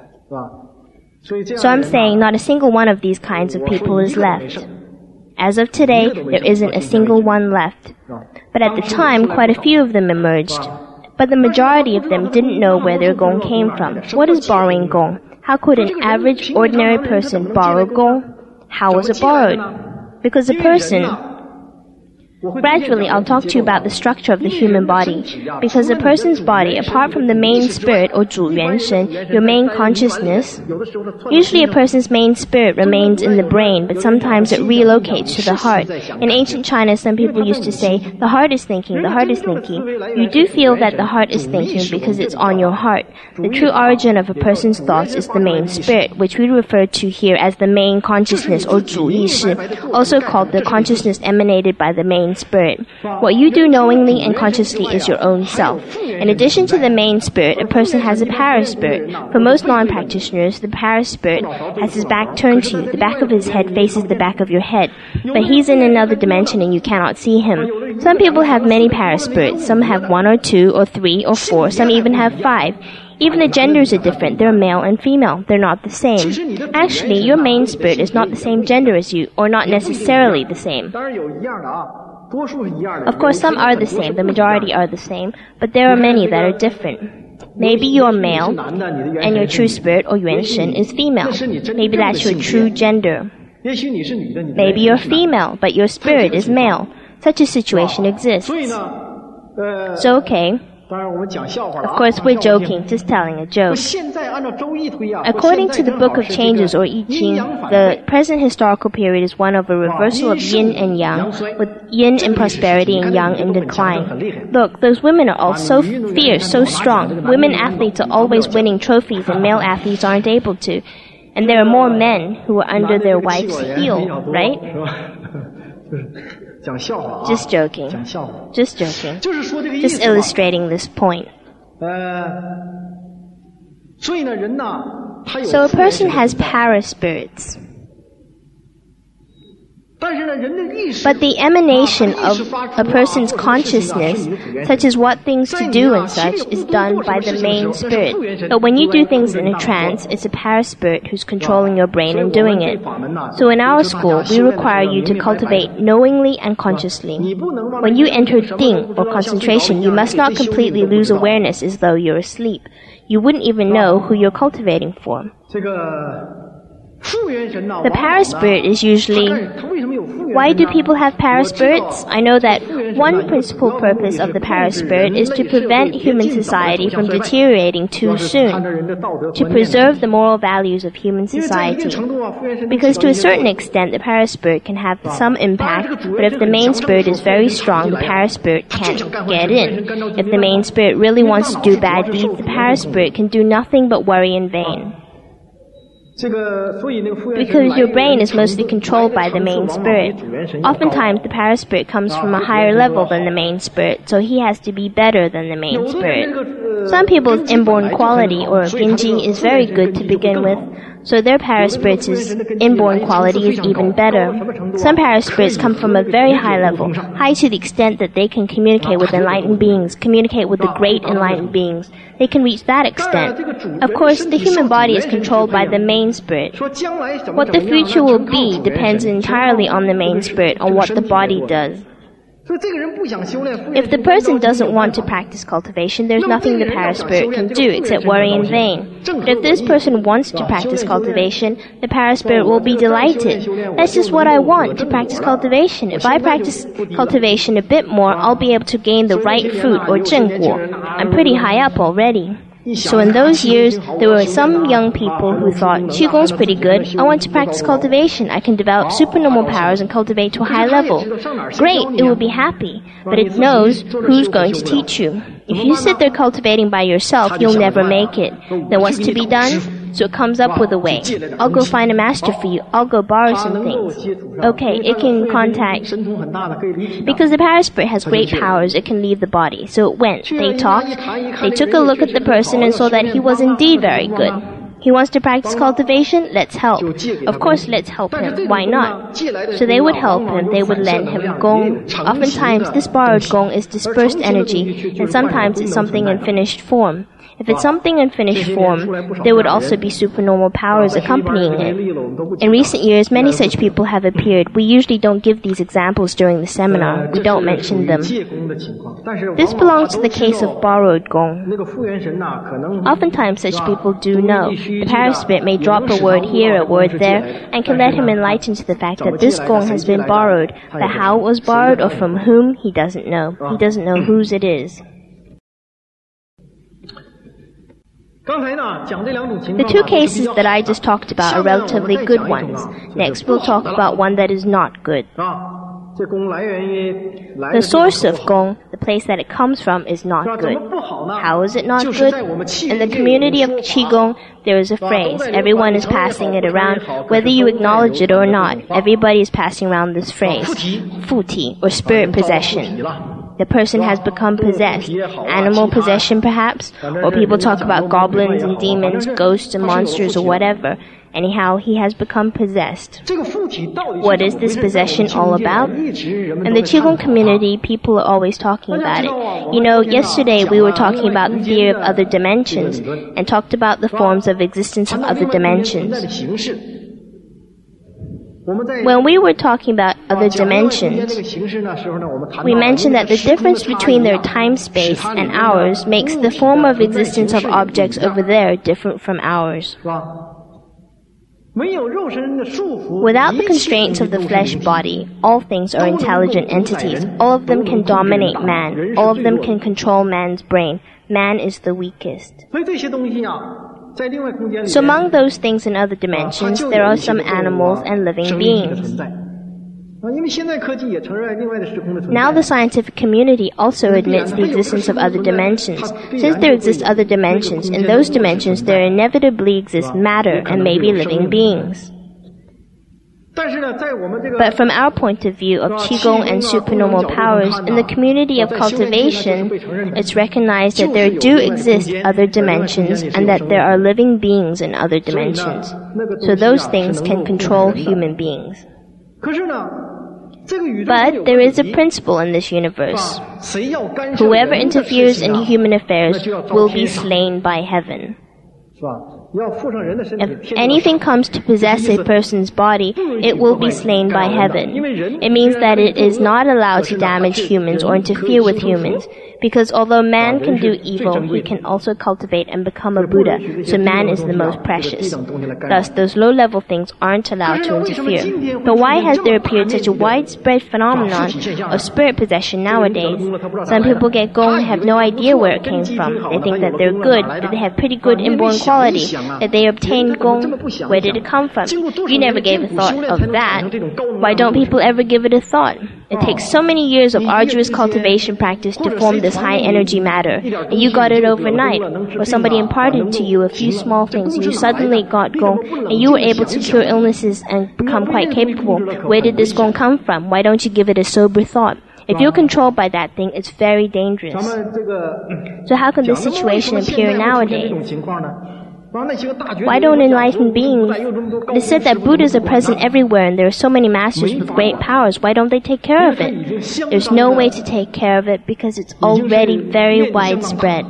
So I'm saying not a single one of these kinds of people is left. As of today, there isn't a single one left. But at the time, quite a few of them emerged. But the majority of them didn't know where their gong came from. What is borrowing gong? How could an average, ordinary person borrow gong? How was it borrowed? Because a person... Gradually, I'll talk to you about the structure of the human body. Because a person's body, apart from the main spirit or 主元神, your main consciousness, usually a person's main spirit remains in the brain, but sometimes it relocates to the heart. In ancient China, some people used to say, the heart is thinking, the heart is thinking. You do feel that the heart is thinking because it's on your heart. The true origin of a person's thoughts is the main spirit, which we refer to here as the main consciousness or 主意识, also called the consciousness emanated by the main spirit. What you do knowingly and consciously is your own self. In addition to the main spirit, a person has a para-spirit. For most non-practitioners, the para-spirit has his back turned to you. The back of his head faces the back of your head. But he's in another dimension and you cannot see him. Some people have many para-spirits. Some have one or two or three or four. Some even have five. Even the genders are different. They're male and female. They're not the same. Actually, your main spirit is not the same gender as you, or not necessarily the same. Of course, some are the same, the majority are the same, but there are many that are different. Maybe you're male, and your true spirit or yuanshen is female. Maybe that's your true gender. Maybe you're female, but your spirit is male. Such a situation exists. So, okay, Of course, we're joking, just telling a joke. According to the Book of Changes or I Ching, the present historical period is one of a reversal of yin and yang, with yin in prosperity and yang in decline. Look, those women are all so fierce, so strong. Women athletes are always winning trophies and male athletes aren't able to. And there are more men who are under their wife's heel, right? Just joking. Just joking. Just illustrating this point. So a person has para-spirits. But the emanation of a person's consciousness, such as what things to do and such, is done by the main spirit. But when you do things in a trance, it's a para-spirit who's controlling your brain and doing it. So in our school, we require you to cultivate knowingly and consciously. When you enter ting, or concentration, you must not completely lose awareness as though you're asleep. You wouldn't even know who you're cultivating for. The para-spirit is usually... Why do people have para-spirits? I know that one principal purpose of the para-spirit is to prevent human society from deteriorating too soon, to preserve the moral values of human society. Because to a certain extent, the para-spirit can have some impact, but if the main spirit is very strong, the para-spirit can't get in. If the main spirit really wants to do bad deeds, the para-spirit can do nothing but worry in vain. Because your brain is mostly controlled by the main spirit. Oftentimes, the para-spirit comes from a higher level than the main spirit, so he has to be better than the main spirit. Some people's inborn quality, or ginji, is very good to begin with, so their para-spirit's inborn quality is even better. Some para-spirits come from a very high level, high to the extent that they can communicate with enlightened beings, communicate with the great enlightened beings. They can reach that extent. Of course, the human body is controlled by the main spirit. What the future will be depends entirely on the main spirit, on what the body does. If the person doesn't want to practice cultivation, there's nothing the para-spirit can do except worry in vain. But if this person wants to practice cultivation, the para-spirit will be delighted. That's just what I want, to practice cultivation. If I practice cultivation a bit more, I'll be able to gain the right fruit, or zhenguo. I'm pretty high up already. So in those years, there were some young people who thought, Qigong's pretty good, I want to practice cultivation, I can develop supernormal powers and cultivate to a high level. Great, it will be happy, but it knows who's going to teach you. If you sit there cultivating by yourself, you'll never make it. Then what's to be done? So it comes up with a way. I'll go find a master for you. I'll go borrow some things. Okay, it can contact... Because the para-spirit has great powers, it can leave the body. So it went. They talked. They took a look at the person and saw that he was indeed very good. He wants to practice cultivation? Let's help. Of course, let's help him. Why not? So they would help him. They would lend him gong. Oftentimes, this borrowed gong is dispersed energy, and sometimes it's something in finished form. If it's something in finished form, there would also be supernormal powers accompanying it. In recent years, many such people have appeared. We usually don't give these examples during the seminar. We don't mention them. This belongs to the case of borrowed gong. Oftentimes, such people do know. The para-spirit may drop a word here, a word there, and can let him enlighten to the fact that this gong has been borrowed. But how it was borrowed or from whom, he doesn't know. He doesn't know whose it is. The two cases that I just talked about are relatively good ones. Next, we'll talk about one that is not good. The source of gong, the place that it comes from, is not good. How is it not good? In the community of Qigong, there is a phrase. Everyone is passing it around, whether you acknowledge it or not. Everybody is passing around this phrase. Futi, or spirit possession. The person has become possessed. Animal possession, perhaps? Or people talk about goblins and demons, ghosts and monsters, or whatever. Anyhow, he has become possessed. What is this possession all about? In the Qigong community, people are always talking about it. You know, yesterday we were talking about the theory of other dimensions, and talked about the forms of existence of other dimensions. When we were talking about other dimensions, we mentioned that the difference between their time-space and ours makes the form of existence of objects over there different from ours. Without the constraints of the flesh body, all things are intelligent entities. All of them can dominate man. All of them can control man's brain. Man is the weakest. So among those things in other dimensions, there are some animals and living beings. Now the scientific community also admits the existence of other dimensions. Since there exist other dimensions, in those dimensions there inevitably exists matter and maybe living beings. But from our point of view of Qigong and supernormal powers, in the community of cultivation, it's recognized that there do exist other dimensions and that there are living beings in other dimensions. So those things can control human beings. But there is a principle in this universe. Whoever interferes in human affairs will be slain by heaven. If anything comes to possess a person's body, it will be slain by heaven. It means that it is not allowed to damage humans or interfere with humans, because although man can do evil, he can also cultivate and become a Buddha, so man is the most precious. Thus, those low-level things aren't allowed to interfere. But why has there appeared such a widespread phenomenon of spirit possession nowadays? Some people get gong and have no idea where it came from. They think that they're good, that they have pretty good inborn quality, that they obtained gong. Where did it come from? You never gave a thought of that. Why don't people ever give it a thought? It takes so many years of arduous cultivation practice to form this high energy matter, and you got it overnight, or somebody imparted to you a few small things and you suddenly got gong, and you were able to cure illnesses and become quite capable. Where did this gong come from? Why don't you give it a sober thought? If you're controlled by that thing, it's very dangerous. So how can this situation appear nowadays? Why don't enlightened beings? It is said that Buddhas are present everywhere and there are so many masters with great powers. Why don't they take care of it? There's no way to take care of it because it's already very widespread.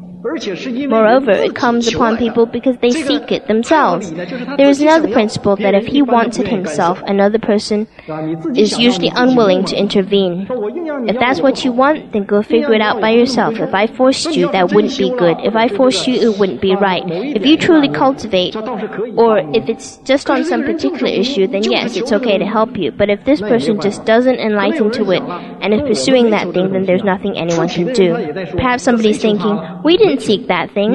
Moreover, it comes upon people because they seek it themselves. There is another principle that if he wants it himself, another person is usually unwilling to intervene. If that's what you want, then go figure it out by yourself. If I forced you, that wouldn't be good. If I forced you, it wouldn't be right. If you truly cultivate, or if it's just on some particular issue, then yes, it's okay to help you. But if this person just doesn't enlighten to it and is pursuing that thing, then there's nothing anyone can do. Perhaps somebody's thinking, we didn't seek that thing.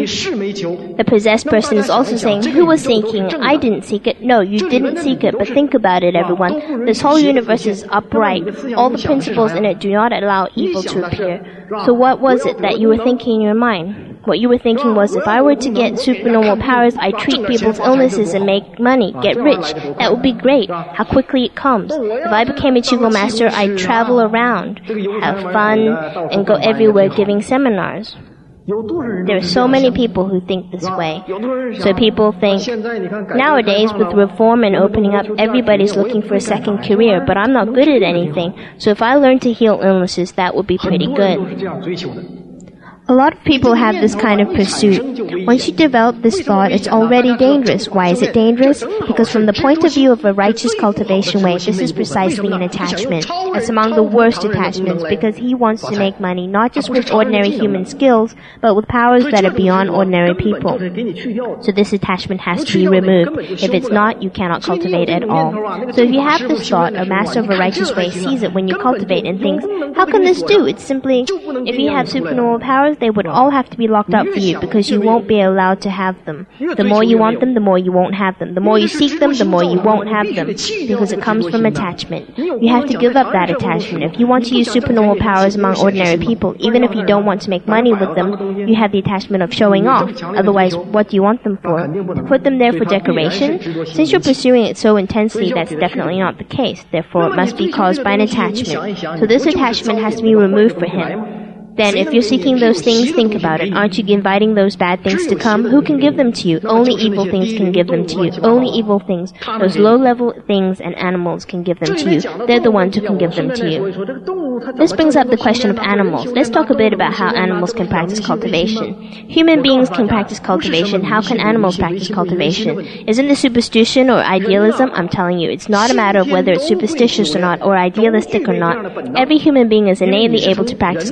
The possessed person is also saying, who was seeking it? I didn't seek it. No, you didn't seek it, but think about it, everyone. This whole universe is upright. All the principles in it do not allow evil to appear. So what was it that you were thinking in your mind? What you were thinking was, if I were to get supernormal powers, I'd treat people's illnesses and make money, get rich. That would be great. How quickly it comes. If I became a Qigong master, I'd travel around, have fun, and go everywhere giving seminars. There are so many people who think this way. So people think, nowadays with reform and opening up, everybody's looking for a second career, but I'm not good at anything, so if I learn to heal illnesses, that would be pretty good. A lot of people have this kind of pursuit. Once you develop this thought, it's already dangerous. Why is it dangerous? Because from the point of view of a righteous cultivation way, this is precisely an attachment. It's among the worst attachments because he wants to make money not just with ordinary human skills, but with powers that are beyond ordinary people. So this attachment has to be removed. If it's not, you cannot cultivate at all. So if you have this thought, a master of a righteous way sees it when you cultivate and thinks, how can this do? It's simply, if you have supernormal powers, they would all have to be locked up for you because you won't be allowed to have them. The more you want them, the more you won't have them. The more you seek them, the more you won't have them because it comes from attachment. You have to give up that attachment. If you want to use supernormal powers among ordinary people, even if you don't want to make money with them, you have the attachment of showing off. Otherwise, what do you want them for? To put them there for decoration? Since you're pursuing it so intensely, that's definitely not the case. Therefore, it must be caused by an attachment. So this attachment has to be removed for him. Then, if you're seeking those things, think about it. Aren't you inviting those bad things to come? Who can give them to you? Only evil things can give them to you. Only evil things. Those low-level things and animals can give them to you. They're the ones who can give them to you. This brings up the question of animals. Let's talk a bit about how animals can practice cultivation. Human beings can practice cultivation. How can animals practice cultivation? Isn't this superstition or idealism? I'm telling you, it's not a matter of whether it's superstitious or not, or idealistic or not. Every human being is innately able to practice cultivation.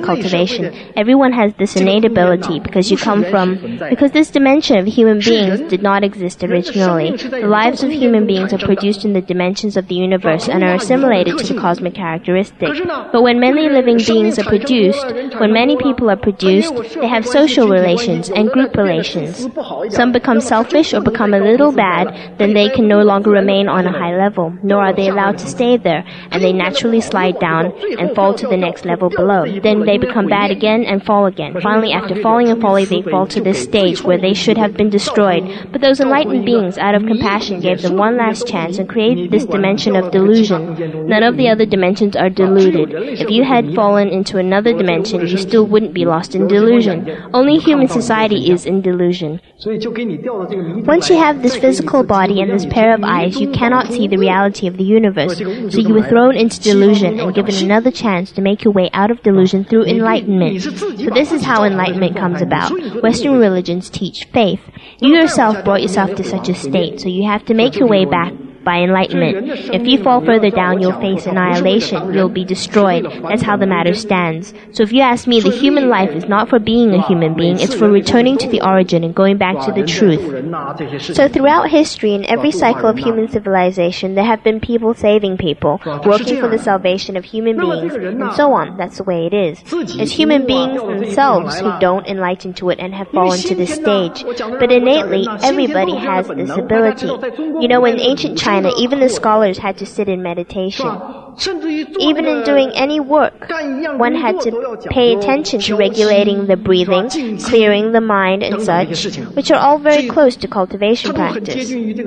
cultivation. Everyone has this innate ability because you come from, because this dimension of human beings did not exist originally. The lives of human beings are produced in the dimensions of the universe and are assimilated to the cosmic characteristic. But when many living beings are produced, when many people are produced, they have social relations and group relations. Some become selfish or become a little bad, then they can no longer remain on a high level, nor are they allowed to stay there, and they naturally slide down and fall to the next level below. Then they become bad again and fall again. Finally, after falling and falling, they fall to this stage where they should have been destroyed. But those enlightened beings, out of compassion, gave them one last chance and created this dimension of delusion. None of the other dimensions are deluded. If you had fallen into another dimension, you still wouldn't be lost in delusion. Only human society is in delusion. Once you have this physical body and this pair of eyes, you cannot see the reality of the universe. So you were thrown into delusion and given another chance to make your way out of delusion through enlightenment. So this is how enlightenment comes about. Western religions teach faith. You yourself brought yourself to such a state, so you have to make your way back by enlightenment. If you fall further down, you'll face annihilation. You'll be destroyed. That's how the matter stands. So if you ask me, the human life is not for being a human being. It's for returning to the origin and going back to the truth. So throughout history, in every cycle of human civilization, there have been people saving people, working for the salvation of human beings, and so on. That's the way it is. It's human beings themselves who don't enlighten to it and have fallen to this stage. But innately, everybody has this ability. You know, in ancient China, China, even the scholars had to sit in meditation. Even in doing any work, one had to pay attention to regulating the breathing, clearing the mind, and such, which are all very close to cultivation practice.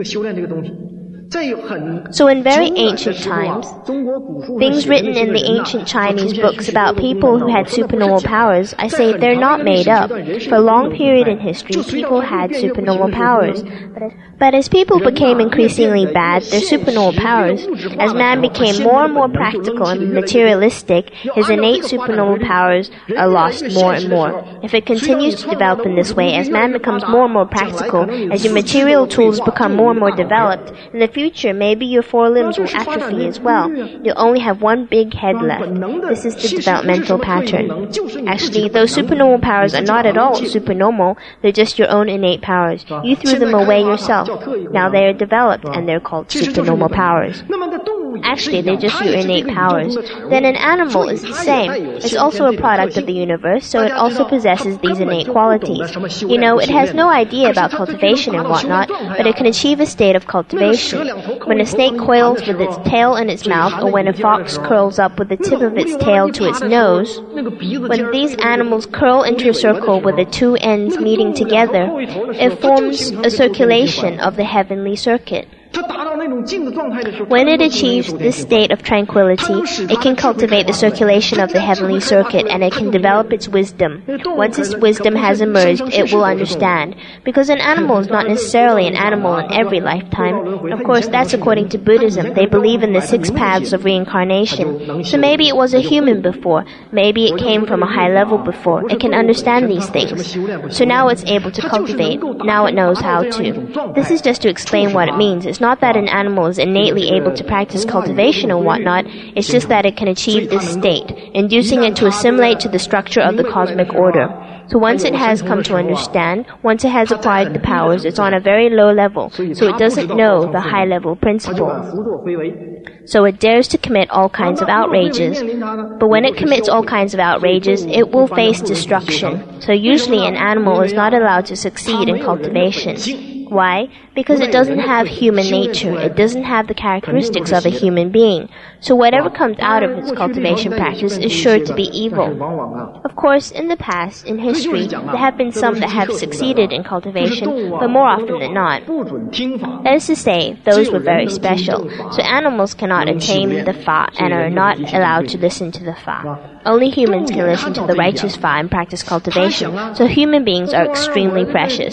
So in very ancient times, things written in the ancient Chinese books about people who had supernormal powers, I say they're not made up. For a long period in history, people had supernormal powers. But as people became increasingly bad, their supernormal powers, as man became more and more practical and materialistic, his innate supernormal powers are lost more and more. If it continues to develop in this way, as man becomes more and more practical, as your material tools become more and more developed, in the future maybe your four limbs will atrophy as well. You'll only have one big head left. This is the developmental pattern. Actually, those supernormal powers are not at all supernormal, they're just your own innate powers. You threw them away yourself. Now they are developed and they're called supernormal powers. Actually, they're just your innate powers. Then an animal is the same. It's also a product of the universe, so it also possesses these innate qualities. You know, it has no idea about cultivation and whatnot, but it can achieve a state of cultivation. When a snake coils with its tail in its mouth, or when a fox curls up with the tip of its tail to its nose, when these animals curl into a circle with the two ends meeting together, it forms a circulation of the heavenly circuit. When it achieves this state of tranquility, it can cultivate the circulation of the heavenly circuit and it can develop its wisdom. Once its wisdom has emerged, it will understand. Because an animal is not necessarily an animal in every lifetime. Of course, that's according to Buddhism. They believe in the six paths of reincarnation. So maybe it was a human before. Maybe it came from a high level before. It can understand these things. So now it's able to cultivate. Now it knows how to. This is just to explain what it means. It's not that an animal is innately able to practice cultivation and whatnot, it's just that it can achieve this state, inducing it to assimilate to the structure of the cosmic order. So once it has come to understand, once it has acquired the powers, it's on a very low level, so it doesn't know the high-level principles. So it dares to commit all kinds of outrages. But when it commits all kinds of outrages, it will face destruction. So usually an animal is not allowed to succeed in cultivation. Why? Because it doesn't have human nature. It doesn't have the characteristics of a human being. So whatever comes out of its cultivation practice is sure to be evil. Of course, in the past, in history, there have been some that have succeeded in cultivation, but more often than not. That is to say, those were very special. So animals cannot attain the Fa and are not allowed to listen to the Fa. Only humans can listen to the righteous Fa and practice cultivation. So human beings are extremely precious.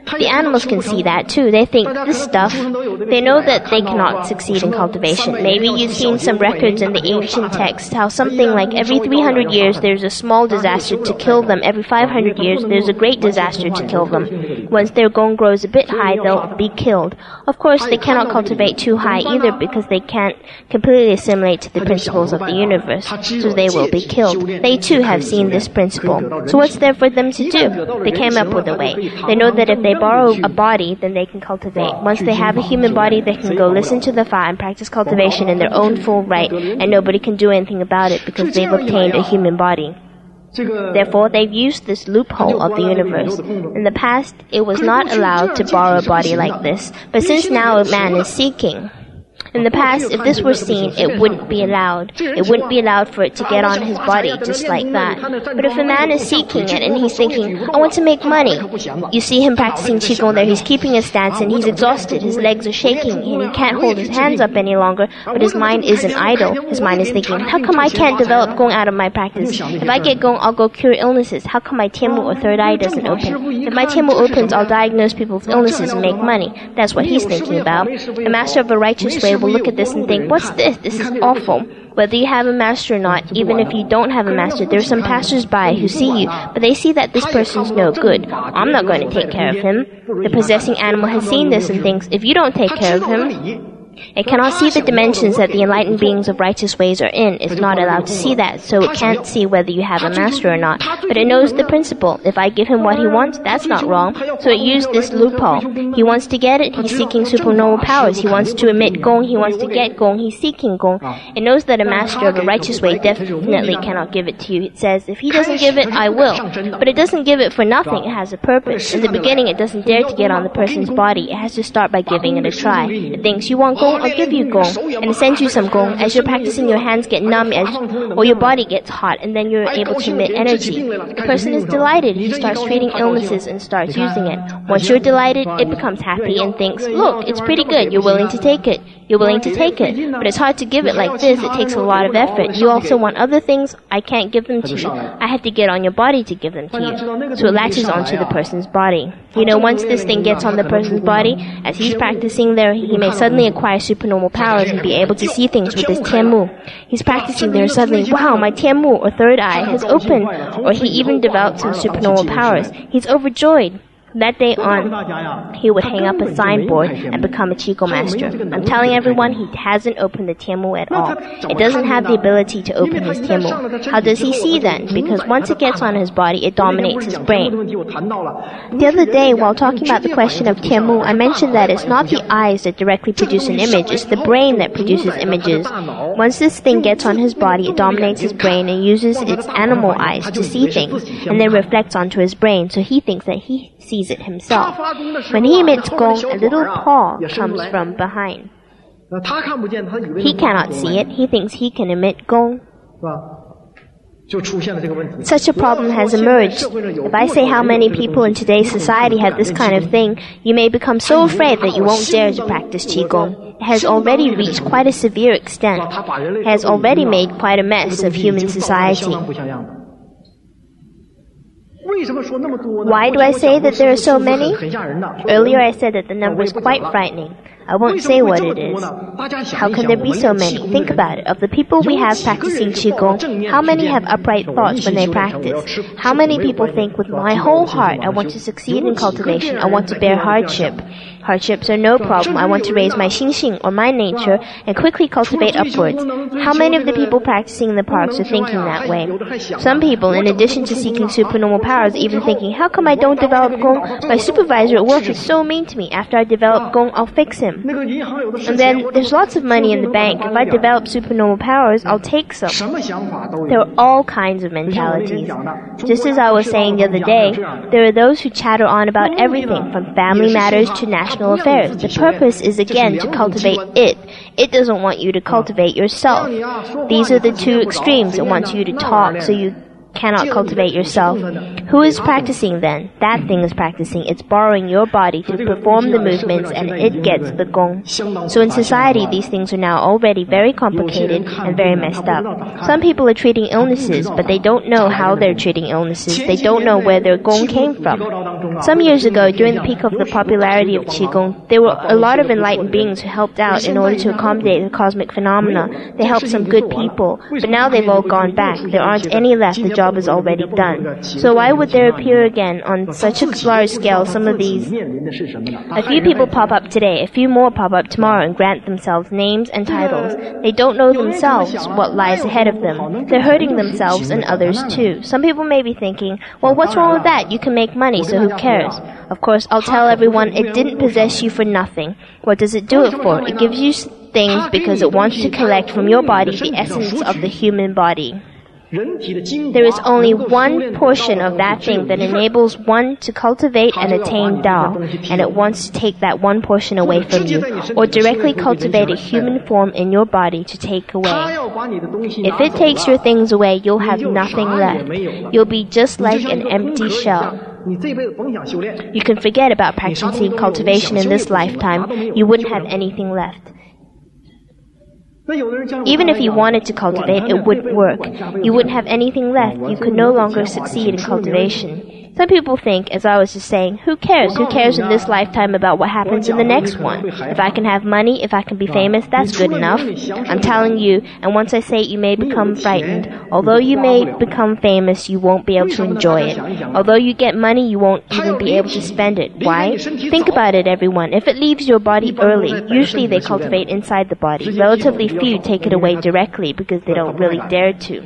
The animals can see that too. They think this stuff, they know that they cannot succeed in cultivation. Maybe you've seen some records in the ancient texts how something like every three hundred years there's a small disaster to kill them. Every five hundred years there's a great disaster to kill them. Once their gong grows a bit high, they'll be killed. Of course, they cannot cultivate too high either because they can't completely assimilate to the principles of the universe, so they will be killed. They too have seen this principle. So what's there for them to do? They came up with a way. They know that if they borrow a body, then they can cultivate. Once they have a human body, they can go listen to the Fa and practice cultivation in their own full right, and nobody can do anything about it because they've obtained a human body. Therefore, they've used this loophole of the universe. In the past, it was not allowed to borrow a body like this, but since now a man is seeking, in the past, if this were seen, it wouldn't be allowed. It wouldn't be allowed for it to get on his body just like that. But if a man is seeking it and he's thinking, I want to make money, you see him practicing Qigong there, he's keeping a stance and he's exhausted, his legs are shaking and he can't hold his hands up any longer, but his mind isn't idle. His mind is thinking, how come I can't develop Gong out of my practice? If I get Gong, I'll go cure illnesses. How come my Tianmu or third eye doesn't open? If my Tianmu opens, I'll diagnose people's illnesses and make money. That's what he's thinking about. A master of a righteous way will look at this and think, what's this? This is awful. Whether you have a master or not, even if you don't have a master, there are some passers-by who see you, but they see that this person's no good. I'm not going to take care of him. The possessing animal has seen this and thinks, if you don't take care of him, it cannot see the dimensions that the enlightened beings of righteous ways are in. It's not allowed to see that, so it can't see whether you have a master or not. But it knows the principle. If I give him what he wants, that's not wrong. So it used this loophole. He wants to get it, he's seeking supernormal powers. He wants to emit Gong, he wants to get Gong, he's seeking Gong. It knows that a master of a righteous way definitely cannot give it to you. It says, if he doesn't give it, I will. But it doesn't give it for nothing. It has a purpose. In the beginning, it doesn't dare to get on the person's body. It has to start by giving it a try. It thinks, you want Gong? I'll give you Gong, and it sends you some Gong. As you're practicing, your hands get numb as, or your body gets hot, and then you're able to emit energy. The person is delighted. He starts treating illnesses and starts using it. Once you're delighted, it becomes happy and thinks, look, it's pretty good. You're willing to take it. You're willing to take it. But it's hard to give it like this. It takes a lot of effort. You also want other things. I can't give them to you. I have to get on your body to give them to you. So it latches onto the person's body. You know, once this thing gets on the person's body, as he's practicing there, he may suddenly acquire supernormal powers and be able to see things with his Tianmu. He's practicing there, suddenly, wow, my Tianmu or third eye has opened, or he even develops some supernormal powers. He's overjoyed. That day on, he would hang up a signboard and become a Qigong master. I'm telling everyone he hasn't opened the Tianmu at all. It doesn't have the ability to open his Tianmu. How does he see then? Because once it gets on his body, it dominates his brain. The other day, while talking about the question of Tianmu, I mentioned that it's not the eyes that directly produce an image, it's the brain that produces images. Once this thing gets on his body, it dominates his brain and uses its animal eyes to see things, and then reflects onto his brain, so he thinks that he sees it himself. When he emits Gong, a little paw comes from behind. He cannot see it. He thinks he can emit Gong. Such a problem has emerged. If I say how many people in today's society have this kind of thing, you may become so afraid that you won't dare to practice Qigong. It has already reached quite a severe extent. It has already made quite a mess of human society. Why do I say that there are so many? Earlier I said that the number is quite frightening. I won't say what it is. How can there be so many? Think about it. Of the people we have practicing Qigong, how many have upright thoughts when they practice? How many people think with my whole heart, I want to succeed in cultivation, I want to bear hardship? Hardships are no problem. I want to raise my xingxing, or my nature, and quickly cultivate upwards. How many of the people practicing in the parks are thinking that way? Some people, in addition to seeking supernormal powers, even thinking, how come I don't develop Gong? My supervisor at work is so mean to me. After I develop Gong, I'll fix him. And then, there's lots of money in the bank. If I develop supernormal powers, I'll take some. There are all kinds of mentalities. Just as I was saying the other day, there are those who chatter on about everything, from family matters to national affairs. The purpose is again to cultivate it. It doesn't want you to cultivate yourself. These are the two extremes. It wants you to talk so you cannot cultivate yourself. Who is practicing then? That thing is practicing. It's borrowing your body to perform the movements and it gets the gong. So in society, these things are now already very complicated and very messed up. Some people are treating illnesses, but they don't know how they're treating illnesses. They don't know where their gong came from. Some years ago, during the peak of the popularity of Qigong, there were a lot of enlightened beings who helped out in order to accommodate the cosmic phenomena. They helped some good people, but now they've all gone back. There aren't any left. The job is already done. So why would there appear again on such a large scale some of these? A few people pop up today, a few more pop up tomorrow and grant themselves names and titles. They don't know themselves what lies ahead of them. They're hurting themselves and others too. Some people may be thinking, well, what's wrong with that? You can make money, so who cares? Of course, I'll tell everyone it didn't possess you for nothing. What does it do it for? It gives you things because it wants to collect from your body the essence of the human body. There is only one portion of that thing that enables one to cultivate and attain Tao, and it wants to take that one portion away from you, or directly cultivate a human form in your body to take away. If it takes your things away, you'll have nothing left. You'll be just like an empty shell. You can forget about practicing cultivation in this lifetime. You wouldn't have anything left. Even if you wanted to cultivate, it wouldn't work. You wouldn't have anything left. You could no longer succeed in cultivation. Some people think, as I was just saying, who cares? Who cares in this lifetime about what happens in the next one? If I can have money, if I can be famous, that's good enough. I'm telling you, and once I say it, you may become frightened. Although you may become famous, you won't be able to enjoy it. Although you get money, you won't even be able to spend it. Why? Think about it, everyone. If it leaves your body early, usually they cultivate inside the body. Relatively few take it away directly because they don't really dare to.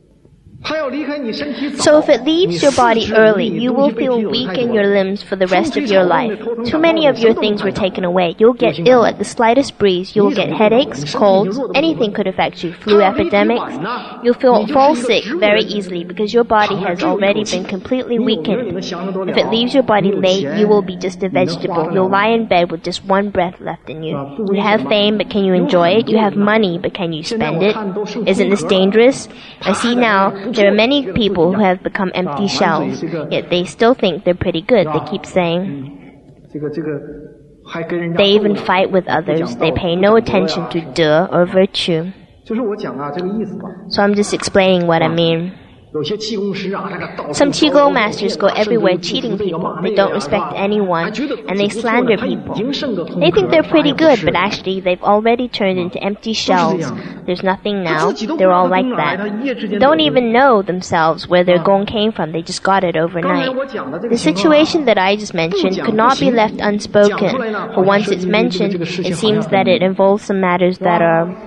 So if it leaves your body early, you will feel weak in your limbs for the rest of your life. Too many of your things were taken away. You'll get ill at the slightest breeze. You'll get headaches, colds, anything could affect you, flu epidemics. You'll feel fall sick very easily because your body has already been completely weakened. If it leaves your body late, you will be just a vegetable. You'll lie in bed with just one breath left in you. You have fame, but can you enjoy it? You have money, but can you spend it? Isn't this dangerous? I see now there are many people who have become empty shells, yet they still think they're pretty good. They keep saying. They even fight with others. They pay no attention to de or virtue. So I'm just explaining what I mean. Some Qigong masters go everywhere cheating people. They don't respect anyone, and they slander people. They think they're pretty good, but actually they've already turned into empty shells. There's nothing now. They're all like that. They don't even know themselves where their gong came from. They just got it overnight. The situation that I just mentioned could not be left unspoken, for once it's mentioned, it seems that it involves some matters that are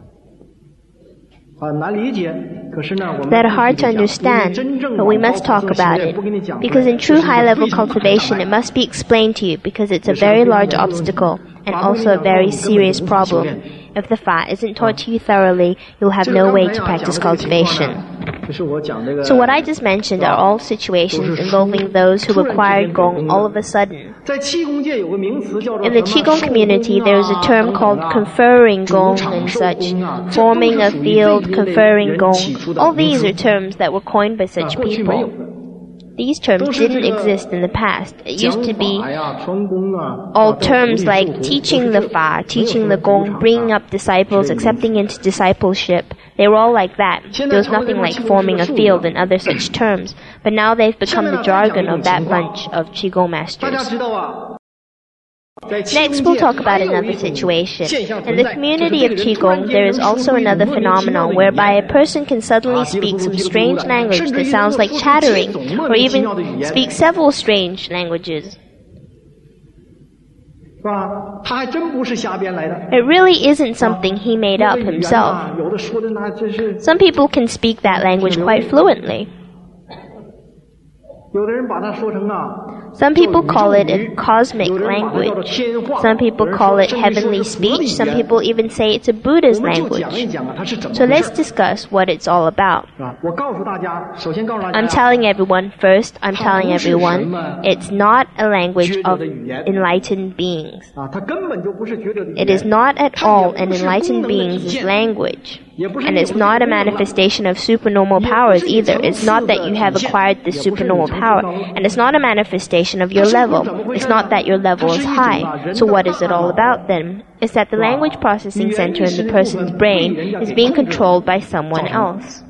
that are hard to understand, but we must talk about it. Because in true high-level cultivation, it must be explained to you because it's a very large obstacle and also a very serious problem. If the Fa isn't taught to you thoroughly, you'll have no way to practice cultivation. So what I just mentioned are all situations involving those who acquired Gong all of a sudden. In the Qigong community, there is a term called conferring Gong and such, forming a field, conferring Gong. All these are terms that were coined by such people. These terms didn't exist in the past. It used to be all terms like teaching the Fa, teaching the Gong, bringing up disciples, accepting into discipleship. They were all like that. There was nothing like forming a field and other such terms. But now they've become the jargon of that bunch of Qigong masters. Next, we'll talk about another situation. In the community of Qigong, there is also another phenomenon whereby a person can suddenly speak some strange language that sounds like chattering, or even speak several strange languages. It really isn't something he made up himself. Some people can speak that language quite fluently. Some people call it a cosmic language. Some people call it heavenly speech. Some people even say it's a Buddha's language. So let's discuss what it's all about. I'm telling everyone, first, I'm telling everyone, it's not a language of enlightened beings. It is not at all an enlightened being's language. And it's not a manifestation of supernormal powers either. It's not that you have acquired this supernormal power. And it's not a manifestation of your level. It's not that your level is high. So what is it all about then? It's that the language processing center in the person's brain is being controlled by someone else.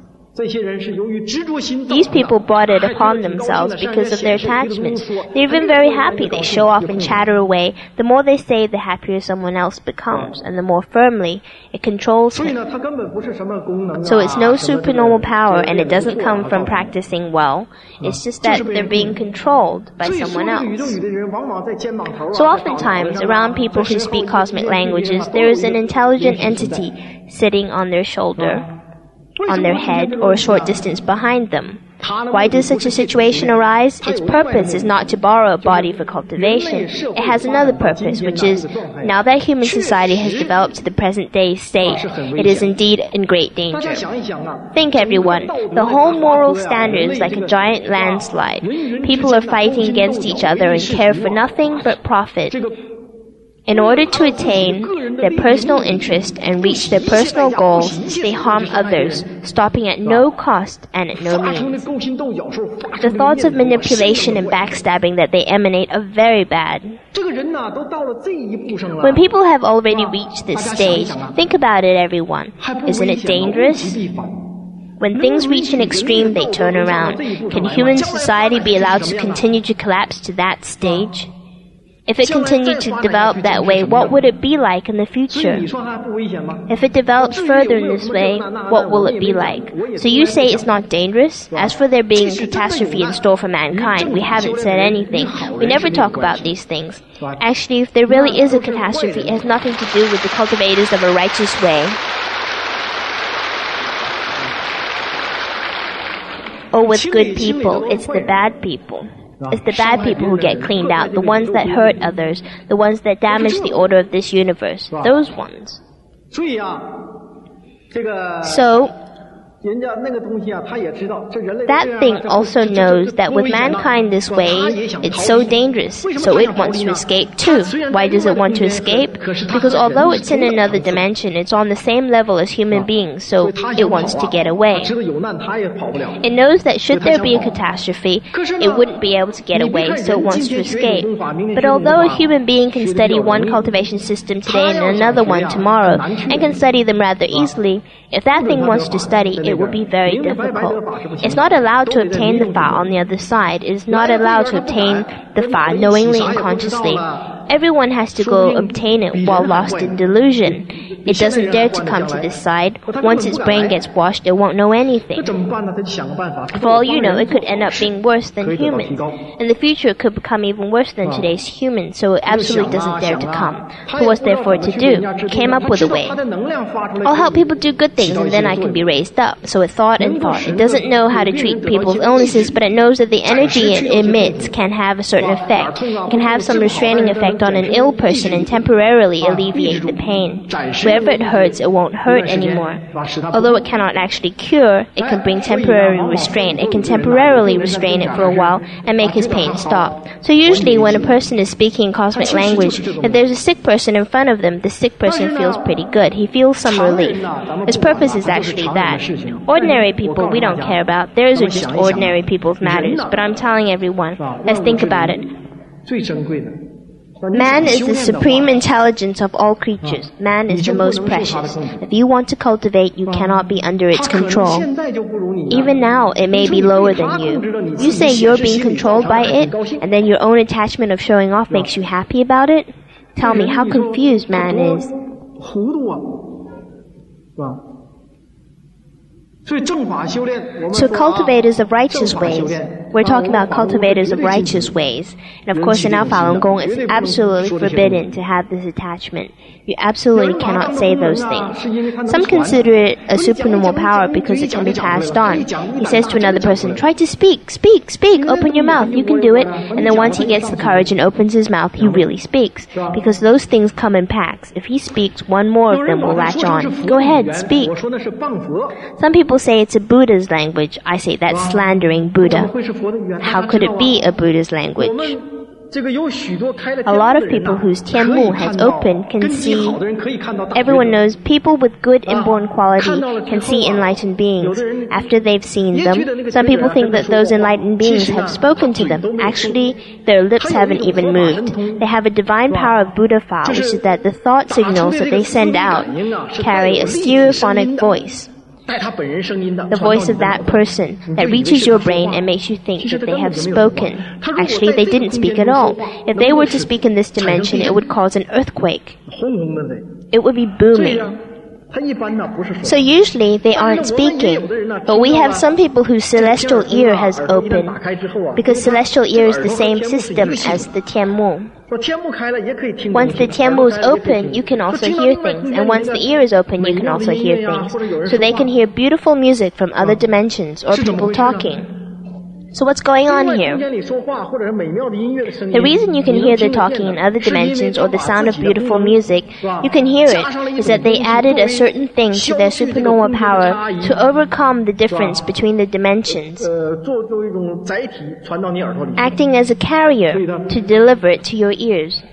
These people brought it upon themselves because of their attachments. They've been very happy. They show off and chatter away. The more they say, the happier someone else becomes, and the more firmly it controls him. So it's no supernormal power, and it doesn't come from practicing well. It's just that they're being controlled by someone else. So oftentimes, around people who speak cosmic languages, there is an intelligent entity sitting on their shoulder, on their head, or a short distance behind them. Why does such a situation arise? Its purpose is not to borrow a body for cultivation. It has another purpose, which is, now that human society has developed to the present day state, it is indeed in great danger. Think, everyone, the whole moral standard is like a giant landslide. People are fighting against each other and care for nothing but profit. In order to attain their personal interest and reach their personal goals, they harm others, stopping at no cost and at no means. The thoughts of manipulation and backstabbing that they emanate are very bad. When people have already reached this stage, think about it, everyone. Isn't it dangerous? When things reach an extreme, they turn around. Can human society be allowed to continue to collapse to that stage? If it continued to develop that way, what would it be like in the future? If it develops further in this way, what will it be like? So you say it's not dangerous? As for there being a catastrophe in store for mankind, we haven't said anything. We never talk about these things. Actually, if there really is a catastrophe, it has nothing to do with the cultivators of a righteous way, or with good people. It's the bad people. It's the bad people who get cleaned out, the ones that hurt others, the ones that damage the order of this universe, those ones. So, that thing also knows that with mankind this way, it's so dangerous, so it wants to escape too. Why does it want to escape? Because although it's in another dimension, it's on the same level as human beings, so it wants to get away. It knows that should there be a catastrophe, it wouldn't be able to get away, so it wants to escape. But although a human being can study one cultivation system today and another one tomorrow, and can study them rather easily, if that thing wants to study, it will be very difficult. It's not allowed to obtain the Fa on the other side. It is not allowed to obtain the Fa knowingly and consciously. Everyone has to go obtain it while lost in delusion. It doesn't dare to come to this side. Once its brain gets washed, it won't know anything. For all you know, it could end up being worse than humans. In the future, it could become even worse than today's humans, so it absolutely doesn't dare to come. So what's there for it to do? It came up with a way. I'll help people do good things, and then I can be raised up. So it thought and thought. It doesn't know how to treat people's illnesses, but it knows that the energy it emits can have a certain effect. It can have some restraining effect on an ill person and temporarily alleviate the pain. Wherever it hurts, it won't hurt anymore. Although it cannot actually cure, it can bring temporary restraint. It can temporarily restrain it for a while and make his pain stop. So usually when a person is speaking cosmic language, if there's a sick person in front of them, the sick person feels pretty good. He feels some relief. His purpose is actually that. Ordinary people we don't care about. Theirs are just ordinary people's matters. But I'm telling everyone, let's think about it. Man is the supreme intelligence of all creatures. Man is the most precious. If you want to cultivate, you cannot be under its control. Even now, it may be lower than you. You say you're being controlled by it, and then your own attachment of showing off makes you happy about it? Tell me how confused man is. So cultivators of righteous ways. We're talking about cultivators of righteous ways. And of course in our Falun Gong it's absolutely forbidden to have this attachment. You absolutely cannot say those things. Some consider it a supernormal power because it can be passed on. He says to another person, try to speak, speak, speak, open your mouth, you can do it. And then once he gets the courage and opens his mouth, he really speaks. Because those things come in packs. If he speaks, one more of them will latch on. Go ahead, speak. Some people say it's a Buddha's language. I say that's slandering Buddha. How could it be a Buddha's language? A lot of people whose Tianmu has opened can see, everyone knows people with good inborn quality can see enlightened beings. After they've seen them, some people think that those enlightened beings have spoken to them. Actually, their lips haven't even moved. They have a divine power of Buddha Fa, which is that the thought signals that they send out carry a stereophonic voice. The voice of that person that reaches your brain and makes you think that they have spoken. Actually, they didn't speak at all. If they were to speak in this dimension, it would cause an earthquake. It would be booming. So usually they aren't speaking, but we have some people whose celestial ear has opened, because celestial ear is the same system as the Tianmu. Once the Tianmu is open, you can also hear things, and once the ear is open, you can also hear things. So they can hear beautiful music from other dimensions, or people talking. So what's going on here? The reason you can hear the talking in other dimensions or the sound of beautiful music, you can hear it, is that they added a certain thing to their supernormal power to overcome the difference between the dimensions, acting as a carrier to deliver it to your ears.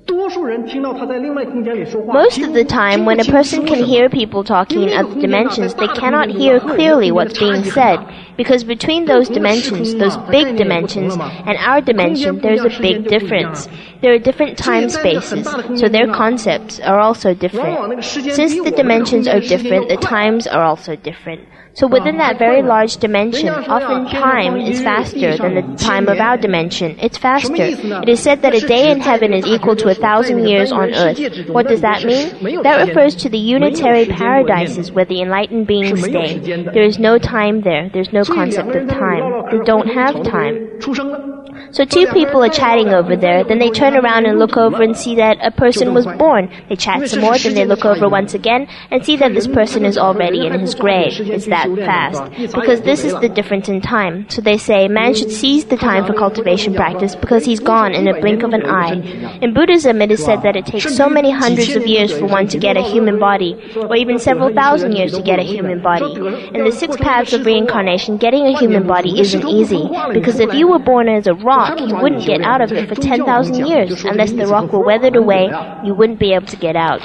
Most of the time, when a person can hear people talking in other dimensions, they cannot hear clearly what's being said, because between those dimensions, those big dimensions, and our dimension, there's a big difference. There are different time spaces, so their concepts are also different. Since the dimensions are different, the times are also different. So within that very large dimension, often time is faster than the time of our dimension. It's faster. It is said that a day in heaven is equal to a thousand years on earth. What does that mean? That refers to the unitary paradises where the enlightened beings stay. There is no time there. There's no concept of time. They don't have time. So two people are chatting over there, then they turn around and look over and see that a person was born. They chat some more, then they look over once again and see that this person is already in his grave. It's that fast. Because this is the difference in time. So they say man should seize the time for cultivation practice because he's gone in a blink of an eye. In Buddhism, it is said that it takes so many hundreds of years for one to get a human body, or even several thousand years to get a human body. In the six paths of reincarnation, getting a human body isn't easy, because if you were born as a rock, you wouldn't get out of it for ten thousand years. Unless the rock were weathered away, you wouldn't be able to get out.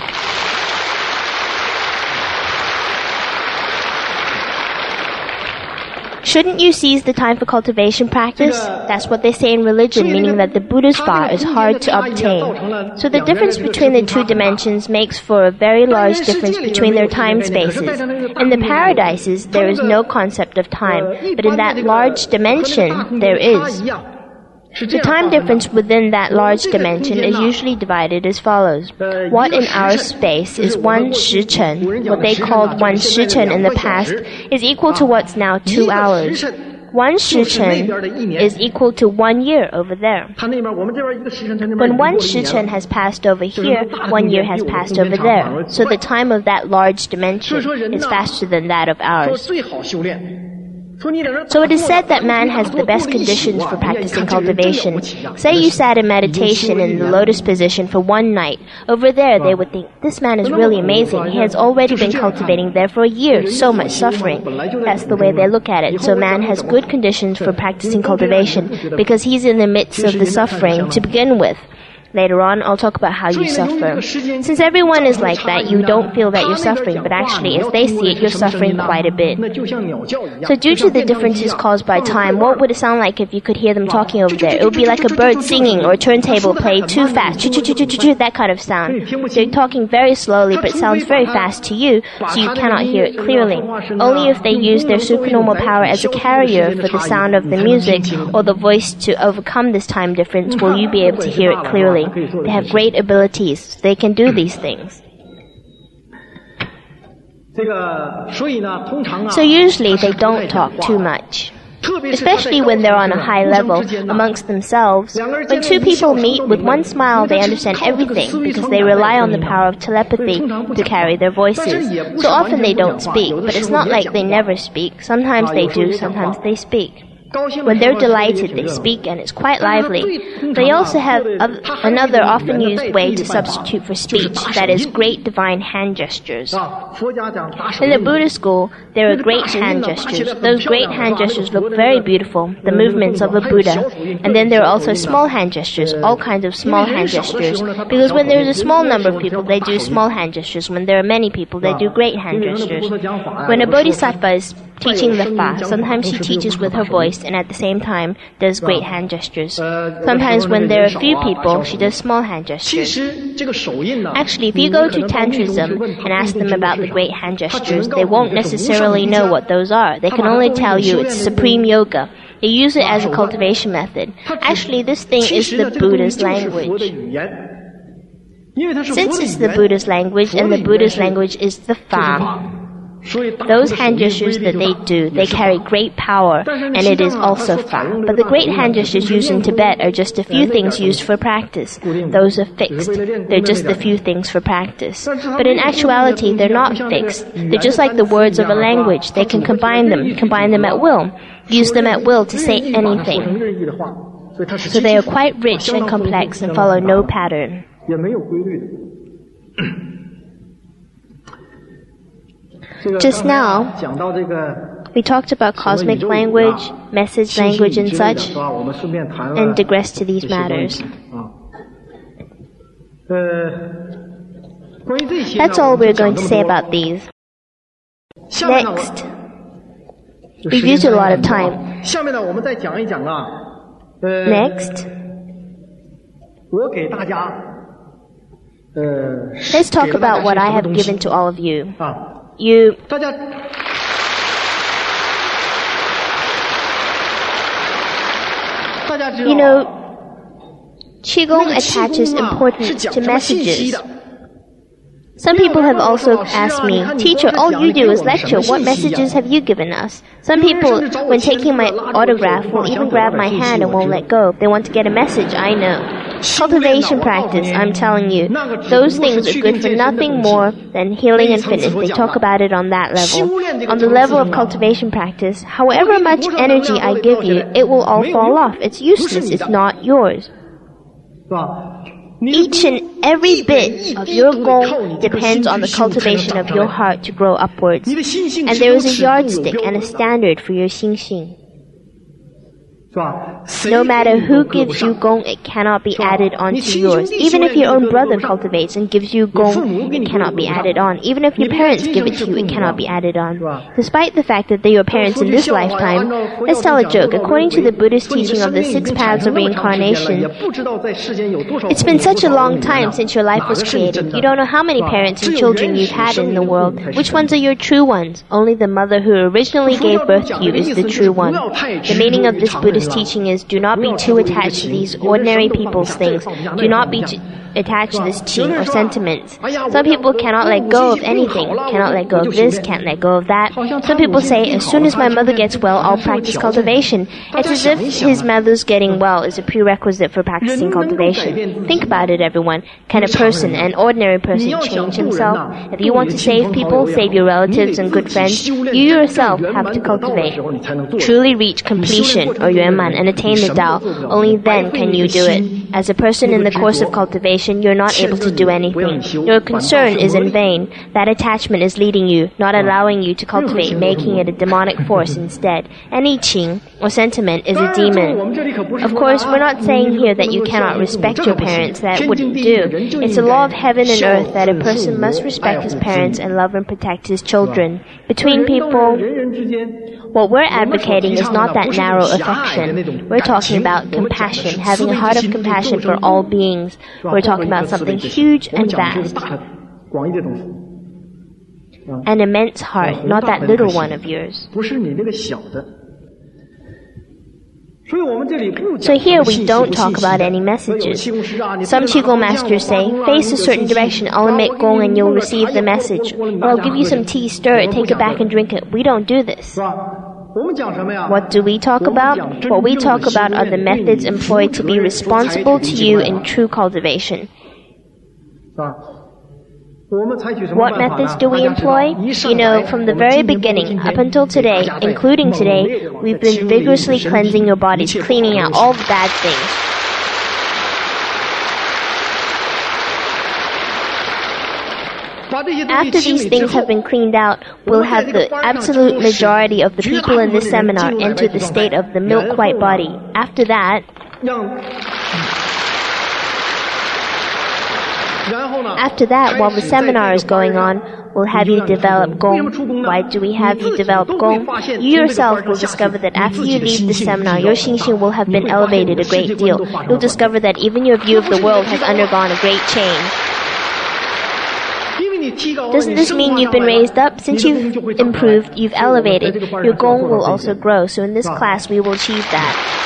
Shouldn't you seize the time for cultivation practice? That's what they say in religion, meaning that the Buddha's Fa is hard to obtain. So the difference between the two dimensions makes for a very large difference between their time spaces. In the paradises, there is no concept of time, but in that large dimension, there is. The time difference within that large dimension is usually divided as follows. What in our space is one shichen, what they called one shichen in the past, is equal to what's now two hours. One shichen is equal to one year over there. When one shichen has passed over here, one year has passed over there. So the time of that large dimension is faster than that of ours. So it is said that man has the best conditions for practicing cultivation. Say you sat in meditation in the lotus position for one night. Over there, they would think, this man is really amazing. He has already been cultivating there for a year. So much suffering. That's the way they look at it. So man has good conditions for practicing cultivation because he's in the midst of the suffering to begin with. Later on, I'll talk about how you suffer. Since everyone is like that, you don't feel that you're suffering, but actually, as they see it, you're suffering quite a bit. So due to the differences caused by time, what would it sound like if you could hear them talking over there? It would be like a bird singing or a turntable played too fast, that kind of sound. They're talking very slowly, but it sounds very fast to you, so you cannot hear it clearly. Only if they use their supernormal power as a carrier for the sound of the music or the voice to overcome this time difference will you be able to hear it clearly. They have great abilities. They can do these things. So usually they don't talk too much, especially when they're on a high level amongst themselves. When two people meet, with one smile they understand everything because they rely on the power of telepathy to carry their voices. So often they don't speak, but it's not like they never speak. Sometimes they do, sometimes they speak. When they're delighted, they speak and it's quite lively. They also have another often used way to substitute for speech, that is great divine hand gestures. In the Buddhist school, there are great hand gestures. Those great hand gestures look very beautiful, the movements of a Buddha. And then there are also small hand gestures, all kinds of small hand gestures. Because when there is a small number of people, they do small hand gestures. When there are many people, they do great hand gestures. When a bodhisattva is teaching the Fa, sometimes she teaches with her voice and at the same time does great hand gestures. Sometimes when there are few people, she does small hand gestures. Actually, if you go to Tantrism and ask them about the great hand gestures, they won't necessarily know what those are. They can only tell you it's supreme yoga. They use it as a cultivation method. Actually, this thing is the Buddha's language. Since it's the Buddha's language and the Buddha's language is the Fa, those hand gestures that they do, they carry great power, and it is also Fa. But the great hand gestures used in Tibet are just a few things used for practice. Those are fixed. They're just a few things for practice. But in actuality, they're not fixed. They're just like the words of a language. They can combine them, combine them at will, use them at will to say anything. So they are quite rich and complex and follow no pattern. Just now, we talked about cosmic language, message language and such, and digress to these matters. That's all we're going to say about these. Next, we've used a lot of time. Next, let's talk about what I have given to all of you. You, you know, Qigong attaches importance to messages. Some people have also asked me, "Teacher, all you do is lecture. What messages have you given us?" Some people, when taking my autograph, will even grab my hand and won't let go. They want to get a message, I know. Cultivation practice, I'm telling you, those things are good for nothing more than healing and fitness. They talk about it on that level. On the level of cultivation practice, however much energy I give you, it will all fall off. It's useless. It's not yours. Each and every bit of your goal depends on the cultivation of your heart to grow upwards. And there is a yardstick and a standard for your xingxing. No matter who gives you gong, it cannot be added on to yours. Even if your own brother cultivates and gives you gong, it cannot be added on. Even if your parents give it to you, it cannot be added on. Despite the fact that they are your parents in this lifetime, let's tell a joke. According to the Buddhist teaching of the six paths of reincarnation, it's been such a long time since your life was created. You don't know how many parents and children you've had in the world. Which ones are your true ones? Only the mother who originally gave birth to you is the true one. The meaning of this Buddhist teaching is, do not be too attached to these ordinary people's things. Do not be too attached to this qing or sentiments. Some people cannot let go of anything, cannot let go of this, can't let go of that. Some people say, as soon as my mother gets well, I'll practice cultivation. It's as if his mother's getting well is a prerequisite for practicing cultivation. Think about it, everyone. Can a person, an ordinary person, change himself? If you want to save people, save your relatives and good friends, you yourself have to cultivate. Truly reach completion, or yuanman, and attain the Tao. Only then can you do it. As a person in the course of cultivation, you're not able to do anything. Your concern is in vain. That attachment is leading you, not allowing you to cultivate, making it a demonic force instead. Any qing or sentiment is a demon. Of course, we're not saying here that you cannot respect your parents. That wouldn't do. It's a law of heaven and earth that a person must respect his parents and love and protect his children. Between people, what we're advocating is not that narrow affection. We're talking about compassion, having a heart of compassion for all beings. We're talking about something huge and vast. An immense heart, not that little one of yours. So here we don't talk about any messages. Some Qigong masters say, face a certain direction, I'll emit gong and you'll receive the message. Or I'll give you some tea, stir it, take it back and drink it. We don't do this. What do we talk about? What we talk about are the methods employed to be responsible to you in true cultivation. What methods do we employ? You know, from the very beginning, up until today, including today, we've been vigorously cleansing your bodies, cleaning out all the bad things. After these things have been cleaned out, we'll have the absolute majority of the people in this seminar enter the state of the milk-white body. After that, After that, while the seminar is going on, we'll have you develop Gong. Why do we have you develop Gong? You yourself will discover that after you leave the seminar, your Xingxing will have been elevated a great deal. You'll discover that even your view of the world has undergone a great change. Doesn't this mean you've been raised up? Since you've improved, you've elevated, your Gong will also grow. So in this class, we will achieve that.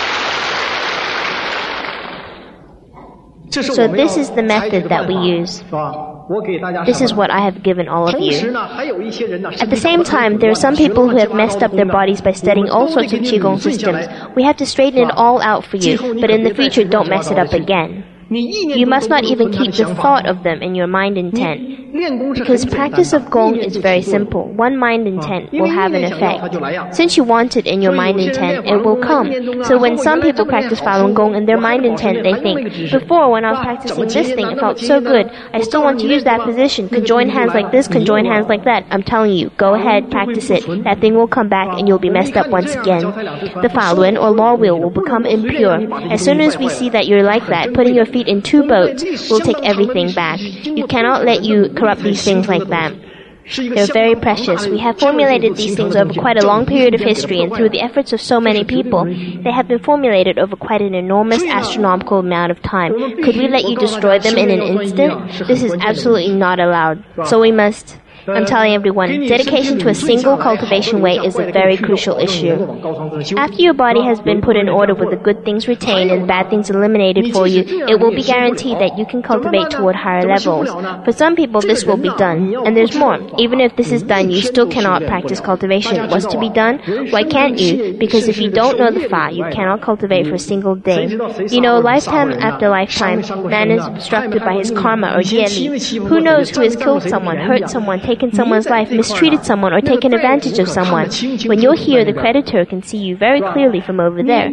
So this is the method that we use. This is what I have given all of you. At the same time, there are some people who have messed up their bodies by studying all sorts of Qigong systems. We have to straighten it all out for you, but in the future, don't mess it up again. You must not even keep the thought of them in your mind intent. Because practice of Gong is very simple. One mind intent will have an effect. Since you want it in your mind intent, it will come. So when some people practice Falun Gong in their mind intent, they think, before when I was practicing this thing, it felt so good. I still want to use that position. Conjoin hands like this, conjoin hands like that. I'm telling you, go ahead, practice it. That thing will come back and you'll be messed up once again. The Falun or law wheel will become impure. As soon as we see that you're like that, putting your feet in two boats will take everything back. You cannot let you corrupt these things like that. They're very precious. We have formulated these things over quite a long period of history, and through the efforts of so many people, they have been formulated over quite an enormous astronomical amount of time. Could we let you destroy them in an instant? This is absolutely not allowed. So we must... I'm telling everyone, dedication to a single cultivation way is a very crucial issue. After your body has been put in order with the good things retained and bad things eliminated for you, it will be guaranteed that you can cultivate toward higher levels. For some people, this will be done. And there's more. Even if this is done, you still cannot practice cultivation. What's to be done? Why can't you? Because if you don't know the Fa, you cannot cultivate for a single day. You know, lifetime after lifetime, man is obstructed by his karma or yeli. Who knows who has killed someone, hurt someone, taken someone's life, mistreated someone, or taken advantage of someone. When you're here, the creditor can see you very clearly from over there.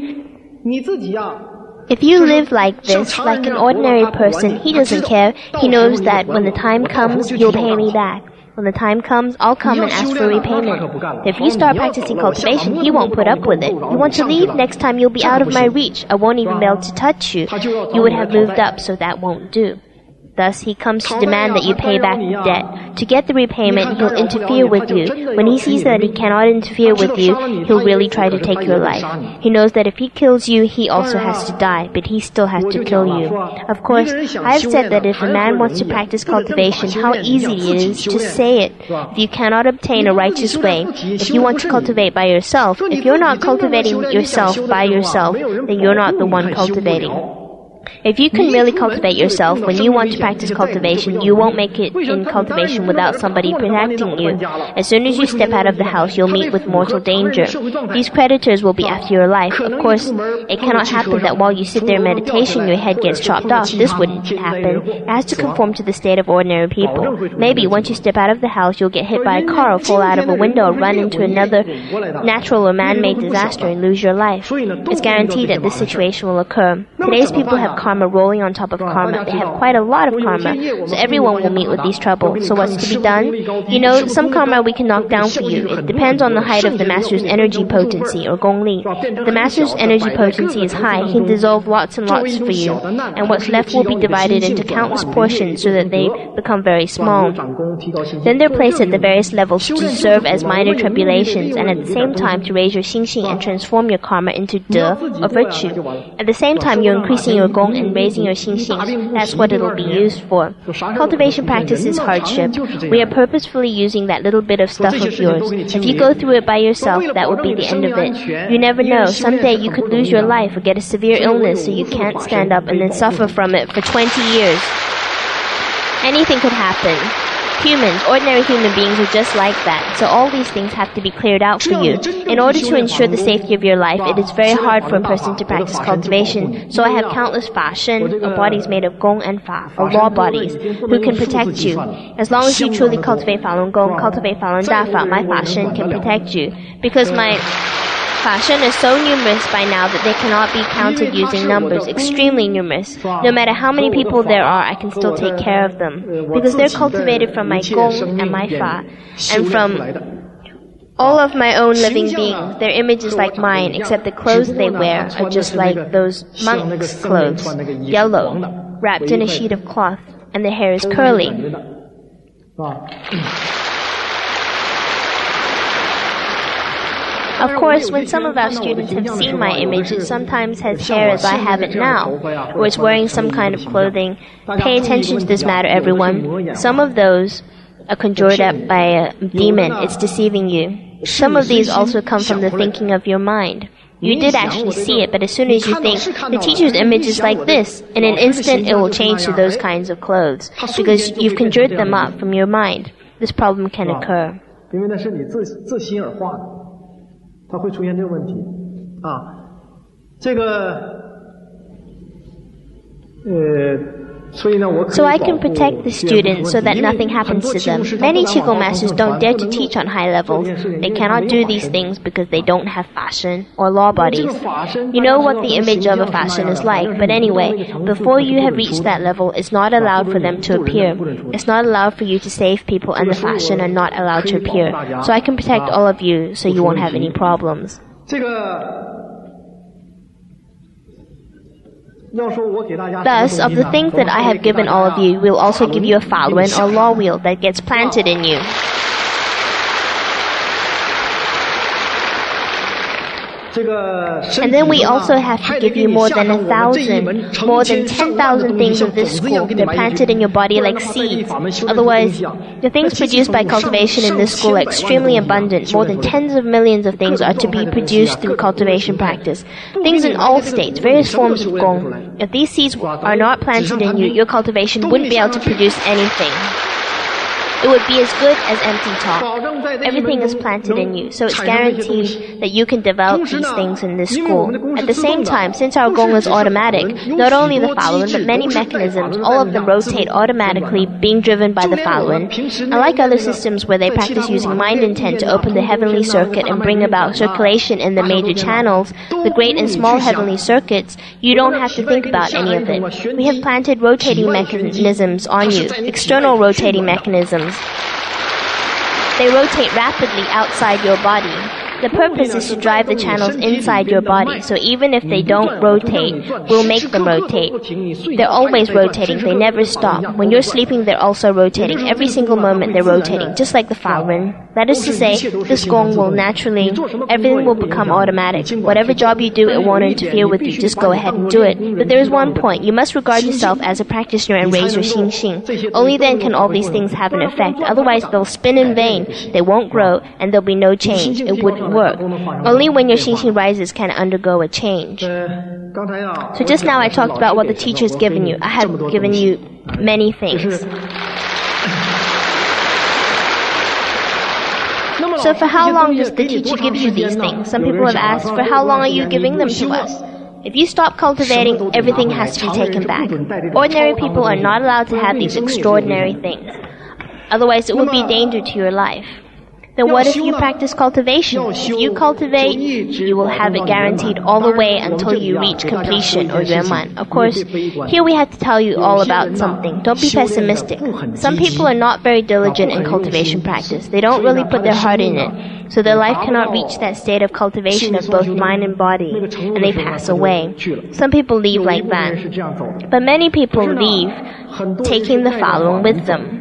If you live like this, like an ordinary person, he doesn't care. He knows that when the time comes, you'll pay me back. When the time comes, I'll come and ask for repayment. If you start practicing cultivation, he won't put up with it. You want to leave? Next time you'll be out of my reach. I won't even be able to touch you. You would have moved up, so that won't do. Thus, he comes to demand that you pay back the debt. To get the repayment, he'll interfere with you. When he sees that he cannot interfere with you, he'll really try to take your life. He knows that if he kills you, he also has to die, but he still has to kill you. Of course, I've said that if a man wants to practice cultivation, how easy it is to say it. If you cannot obtain a righteous way, if you want to cultivate by yourself, if you're not cultivating yourself by yourself, then you're not the one cultivating. If you can really cultivate yourself, when you want to practice cultivation, you won't make it in cultivation without somebody protecting you. As soon as you step out of the house, you'll meet with mortal danger. These predators will be after your life. Of course, it cannot happen that while you sit there in meditation, your head gets chopped off. This wouldn't happen. It has to conform to the state of ordinary people. Maybe once you step out of the house, you'll get hit by a car or fall out of a window or run into another natural or man-made disaster and lose your life. It's guaranteed that this situation will occur. Today's people have karma rolling on top of karma. They have quite a lot of karma, so everyone will meet with these troubles. So what's to be done? You know, some karma we can knock down for you. It depends on the height of the master's energy potency, or gong li. If the master's energy potency is high, he can dissolve lots and lots for you, and what's left will be divided into countless portions so that they become very small. Then they're placed at the various levels to serve as minor tribulations, and at the same time to raise your xingxing and transform your karma into de, or virtue. At the same time, you're increasing your gong and raising your xingxing. That's what it'll be used for. Cultivation practice is hardship. We are purposefully using that little bit of stuff of yours. If you go through it by yourself, that would be the end of it. You never know. Someday you could lose your life or get a severe illness so you can't stand up and then suffer from it for twenty years. Anything could happen. Humans, ordinary human beings are just like that, so all these things have to be cleared out for you. In order to ensure the safety of your life, it is very hard for a person to practice cultivation, so I have countless fa shen, or bodies made of gong and fa, or law bodies, who can protect you. As long as you truly cultivate Falun Gong, cultivate Falun Dafa, my fa shen can protect you, because my fa shen is so numerous by now that they cannot be counted using numbers, extremely numerous. No matter how many people there are, I can still take care of them, because they're cultivated from my gong and my fa, and from all of my own living beings. Their image is like mine, except the clothes they wear are just like those monks' clothes, yellow, wrapped in a sheet of cloth, and their hair is curly. Of course, when some of our students have seen my image, it sometimes has hair as I have it now, or it's wearing some kind of clothing. Pay attention to this matter, everyone. Some of those are conjured up by a demon. It's deceiving you. Some of these also come from the thinking of your mind. You did actually see it, but as soon as you think, the teacher's image is like this, in an instant it will change to those kinds of clothes, because you've conjured them up from your mind. This problem can occur. 它会出现这个问题啊，这个呃，所以呢，我 So I can protect the students so that nothing happens to them. Many Qigong masters don't dare to teach on high levels. They cannot do these things because they don't have fa shen or law bodies. You know what the image of a fa shen is like, but anyway, before you have reached that level, it's not allowed for them to appear. It's not allowed for you to save people, and the fa shen are not allowed to appear. So I can protect all of you so you won't have any problems. Thus, of the things that I have given all of you, we'll also give you a Falun or law wheel that gets planted in you. And then we also have to give you more than a thousand, more than ten thousand things of this school. They're planted in your body like seeds. Otherwise, the things produced by cultivation in this school are extremely abundant. More than tens of millions of things are to be produced through cultivation practice. Things in all states, various forms of gong. If these seeds are not planted in you, your cultivation wouldn't be able to produce anything. It would be as good as empty talk. Everything is planted in you, so it's guaranteed that you can develop these things in this school. At the same time, since our gong is automatic, not only the Falun, but many mechanisms, all of them rotate automatically, being driven by the Falun. Unlike other systems where they practice using mind intent to open the heavenly circuit and bring about circulation in the major channels, the great and small heavenly circuits, you don't have to think about any of it. We have planted rotating mechanisms on you, external rotating mechanisms. They rotate rapidly outside your body. The purpose is to drive the channels inside your body, so even if they don't rotate, we'll make them rotate. They're always rotating, they never stop. When you're sleeping, they're also rotating. Every single moment they're rotating, just like the Falun. That is to say, this gong will naturally, everything will become automatic. Whatever job you do, it won't interfere with you, just go ahead and do it. But there is one point, you must regard yourself as a practitioner and raise your xing xing. Only then can all these things have an effect, otherwise they'll spin in vain, they won't grow, and there'll be no change. It wouldn't work. Only when your xing xing rises can it undergo a change. So just now I talked about what the teacher has given you. I have given you many things. So for how long does the teacher give you these things? Some people have asked, for how long are you giving them to us? If you stop cultivating, everything has to be taken back. Ordinary people are not allowed to have these extraordinary things. Otherwise it would be a danger to your life. Then what if you practice cultivation? If you cultivate, you will have it guaranteed all the way until you reach completion or yuanman. Of course, here we have to tell you all about something. Don't be pessimistic. Some people are not very diligent in cultivation practice. They don't really put their heart in it. So their life cannot reach that state of cultivation of both mind and body, and they pass away. Some people leave like that. But many people leave taking the Falun with them.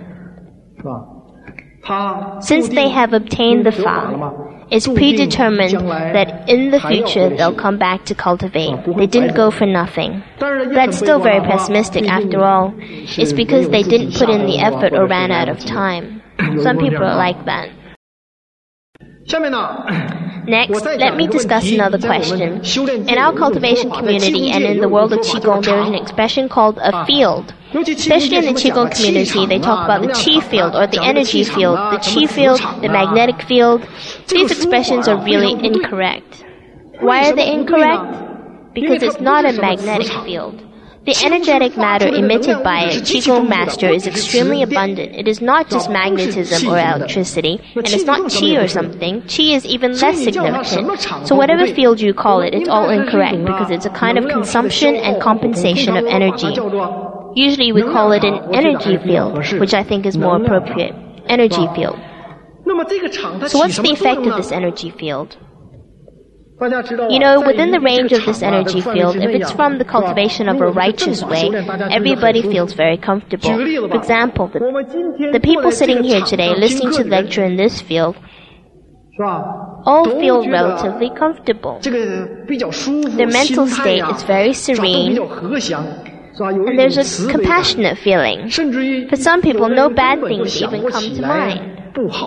Since they have obtained the Fa, it's predetermined that in the future they'll come back to cultivate. They didn't go for nothing. That's still very pessimistic after all. It's because they didn't put in the effort or ran out of time. Some people are like that. Next, let me discuss another question. In our cultivation community and in the world of Qigong, there is an expression called a field. Especially in the Qigong community, they talk about the Qi field or the energy field, the Qi field, the magnetic field. These expressions are really incorrect. Why are they incorrect? Because it's not a magnetic field. The energetic matter emitted by a Qigong master is extremely abundant. It is not just magnetism or electricity, and it's not Qi or something. Qi is even less significant. So whatever field you call it, it's all incorrect because it's a kind of consumption and compensation of energy. Usually we call it an energy field, which I think is more appropriate. Energy field. So what's the effect of this energy field? You know, within the range of this energy field, if it's from the cultivation of a righteous way, everybody feels very comfortable. For example, the, the people sitting here today listening to the lecture in this field all feel relatively comfortable. Their mental state is very serene, and there's a compassionate feeling. For some people, no bad things even come to mind.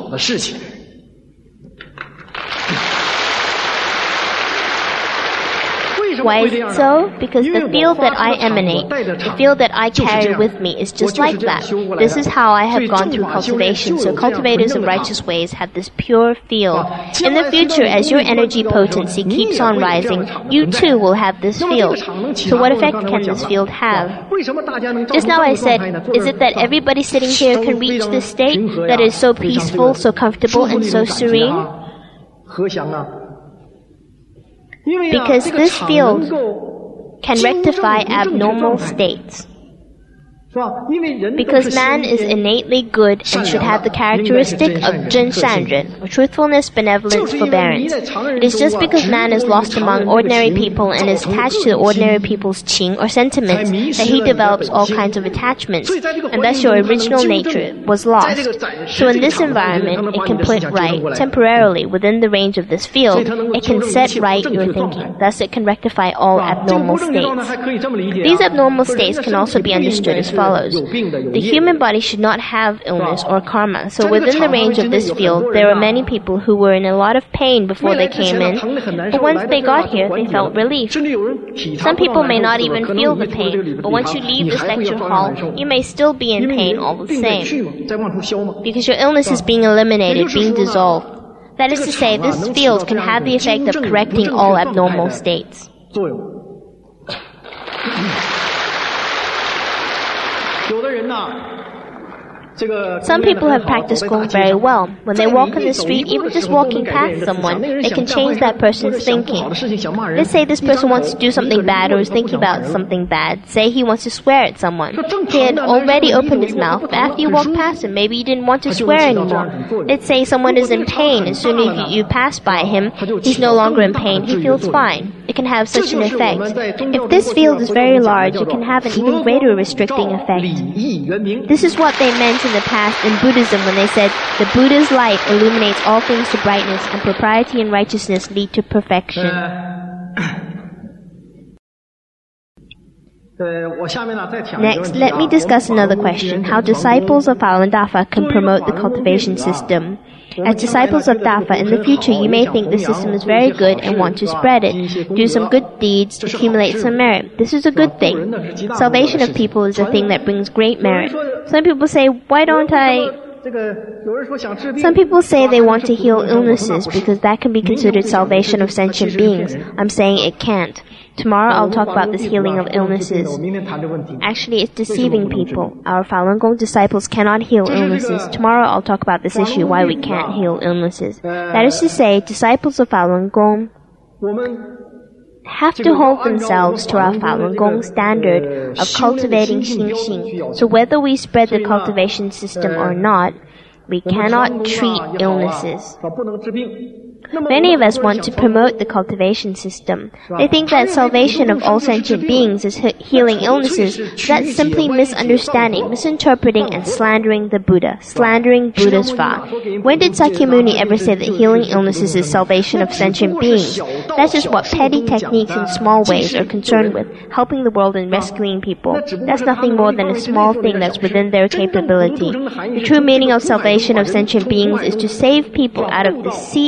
Why is it so? Because the field that I emanate, the field that I carry with me is just like that. This is how I have gone through cultivation, so cultivators of righteous ways have this pure field. In the future, as your energy potency keeps on rising, you too will have this field. So what effect can this field have? Just now I said, is it that everybody sitting here can reach this state that is so peaceful, so comfortable, and so serene? Because this field can rectify abnormal states. Because man is innately good and should have the characteristic of Zhen Shanren, or truthfulness, benevolence, forbearance. It is just because man is lost among ordinary people and is attached to the ordinary people's qing or sentiments that he develops all kinds of attachments, and thus your original nature was lost. So in this environment, it can put right, temporarily, within the range of this field, it can set right your thinking. Thus it can rectify all abnormal states. These abnormal states can also be understood as follows. The human body should not have illness or karma. So within the range of this field, there are many people who were in a lot of pain before they came in, but once they got here, they felt relief. Some people may not even feel the pain, but once you leave this lecture hall, you may still be in pain all the same, because your illness is being eliminated, being dissolved. That is to say, this field can have the effect of correcting all abnormal states. Some people have practiced Gong very well. When they walk on the street, even just walking past someone, they can change that person's thinking. Let's say this person wants to do something bad or is thinking about something bad. Say he wants to swear at someone. He had already opened his mouth, but after you walk past him, maybe he didn't want to swear anymore. Let's say someone is in pain. As soon as you pass by him, he's no longer in pain. He feels fine. It can have such an effect. If this field is very large, it can have an even greater restricting effect. This is what they meant in the past in Buddhism when they said, the Buddha's light illuminates all things to brightness, and propriety and righteousness lead to perfection. Next, let me discuss another question, how disciples of Falun Dafa can promote the cultivation system. As disciples of Dafa, in the future you may think the system is very good and want to spread it. Do some good deeds, accumulate some merit. This is a good thing. Salvation of people is a thing that brings great merit. Some people say, why don't I... Some people say they want to heal illnesses because that can be considered salvation of sentient beings. I'm saying it can't. Tomorrow I'll talk about this healing of illnesses. Actually, it's deceiving people. Our Falun Gong disciples cannot heal illnesses. Tomorrow I'll talk about this issue, why we can't heal illnesses. That is to say, disciples of Falun Gong have to hold themselves to our Falun Gong standard of cultivating Xing Xing. So whether we spread the cultivation system or not, we cannot treat illnesses. Many of us want to promote the cultivation system. They think that salvation of all sentient beings is he- healing illnesses. That's simply misunderstanding, misinterpreting, and slandering the Buddha, slandering Buddha's Fa. When did Sakyamuni ever say that healing illnesses is salvation of sentient beings? That's just what petty techniques in small ways are concerned with, helping the world and rescuing people. That's nothing more than a small thing that's within their capability. The true meaning of salvation of sentient beings is to save people out of the sea of suffering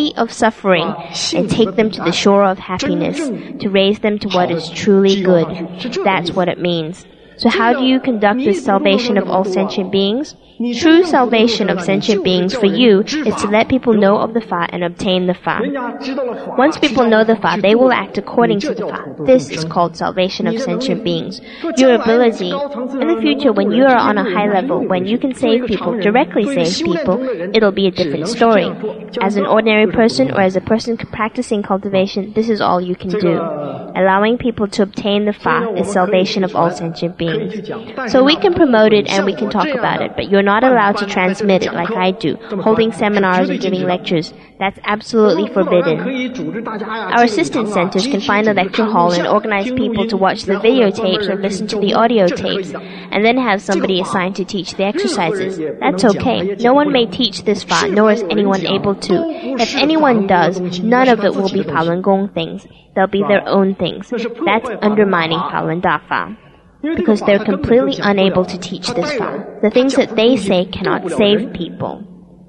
suffering and take them to the shore of happiness, to raise them to what is truly good. That's what it means. So how do you conduct this salvation of all sentient beings? True salvation of sentient beings for you is to let people know of the Fa and obtain the Fa. Once people know the Fa, they will act according to the Fa. This is called salvation of sentient beings. Your ability, in the future when you are on a high level, when you can save people, directly save people, it'll be a different story. As an ordinary person or as a person practicing cultivation, this is all you can do. Allowing people to obtain the Fa is salvation of all sentient beings. So we can promote it and we can talk about it, but you're not allowed to transmit it like I do, holding seminars and giving lectures. That's absolutely forbidden. Our assistance centers can find a lecture hall and organize people to watch the videotapes or listen to the audio tapes, and then have somebody assigned to teach the exercises. That's okay. No one may teach this Fa, nor is anyone able to. If anyone does, none of it will be Falun Gong things. They'll be their own things. That's undermining Falun Dafa. Because they're completely unable to teach this Fa. The things that they say cannot save people.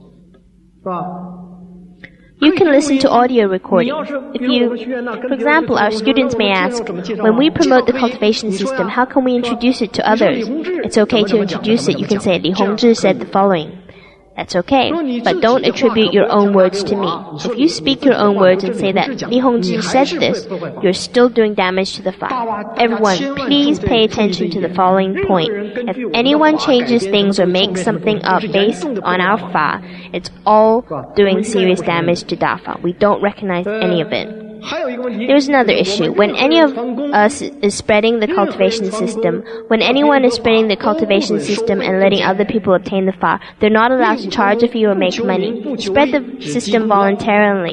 You can listen to audio recording. If you, for example, our students may ask, when we promote the cultivation system, how can we introduce it to others? It's okay to introduce it. You can say, Li Hongzhi said the following. That's okay, but don't attribute your own words to me. If you speak your own words and say that Li Hongzhi said this, you're still doing damage to the Fa. Everyone, please pay attention to the following point. If anyone changes things or makes something up based on our Fa, it's all doing serious damage to Dafa. We don't recognize any of it. There's another issue. When any of us is spreading the cultivation system, when anyone is spreading the cultivation system and letting other people obtain the Fa, they're not allowed to charge a fee or make money. Spread the system voluntarily.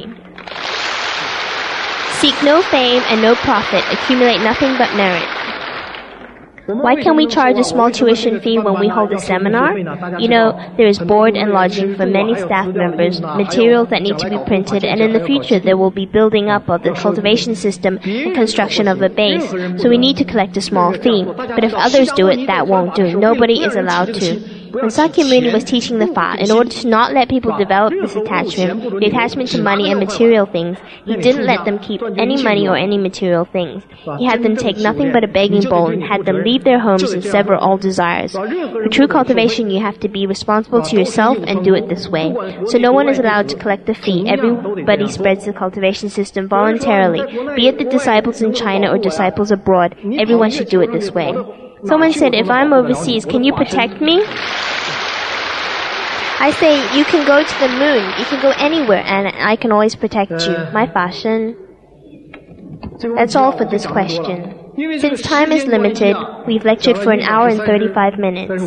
Seek no fame and no profit. Accumulate nothing but merit. Why can't we charge a small tuition fee when we hold a seminar? You know, there is board and lodging for many staff members, materials that need to be printed, and in the future there will be building up of the cultivation system and construction of a base, so we need to collect a small fee. But if others do it, that won't do. Nobody is allowed to. When Sakyamuni was teaching the Fa, in order to not let people develop this attachment, the attachment to money and material things, he didn't let them keep any money or any material things. He had them take nothing but a begging bowl and had them leave their homes and sever all desires. For true cultivation, you have to be responsible to yourself and do it this way. So no one is allowed to collect a fee. Everybody spreads the cultivation system voluntarily. Be it the disciples in China or disciples abroad, everyone should do it this way. Someone said, if I'm overseas, can you protect me? I say, you can go to the moon, you can go anywhere, and I can always protect you. My fashion. That's all for this question. Since time is limited, we've lectured for an hour and thirty-five minutes.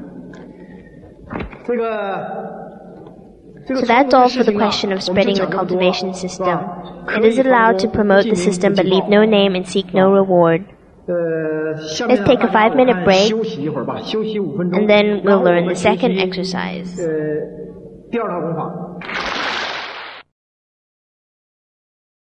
So that's all for the question of spreading the cultivation system. It is allowed to promote the system but leave no name and seek no reward. Let's take a five minute break, and then we'll learn the second exercise.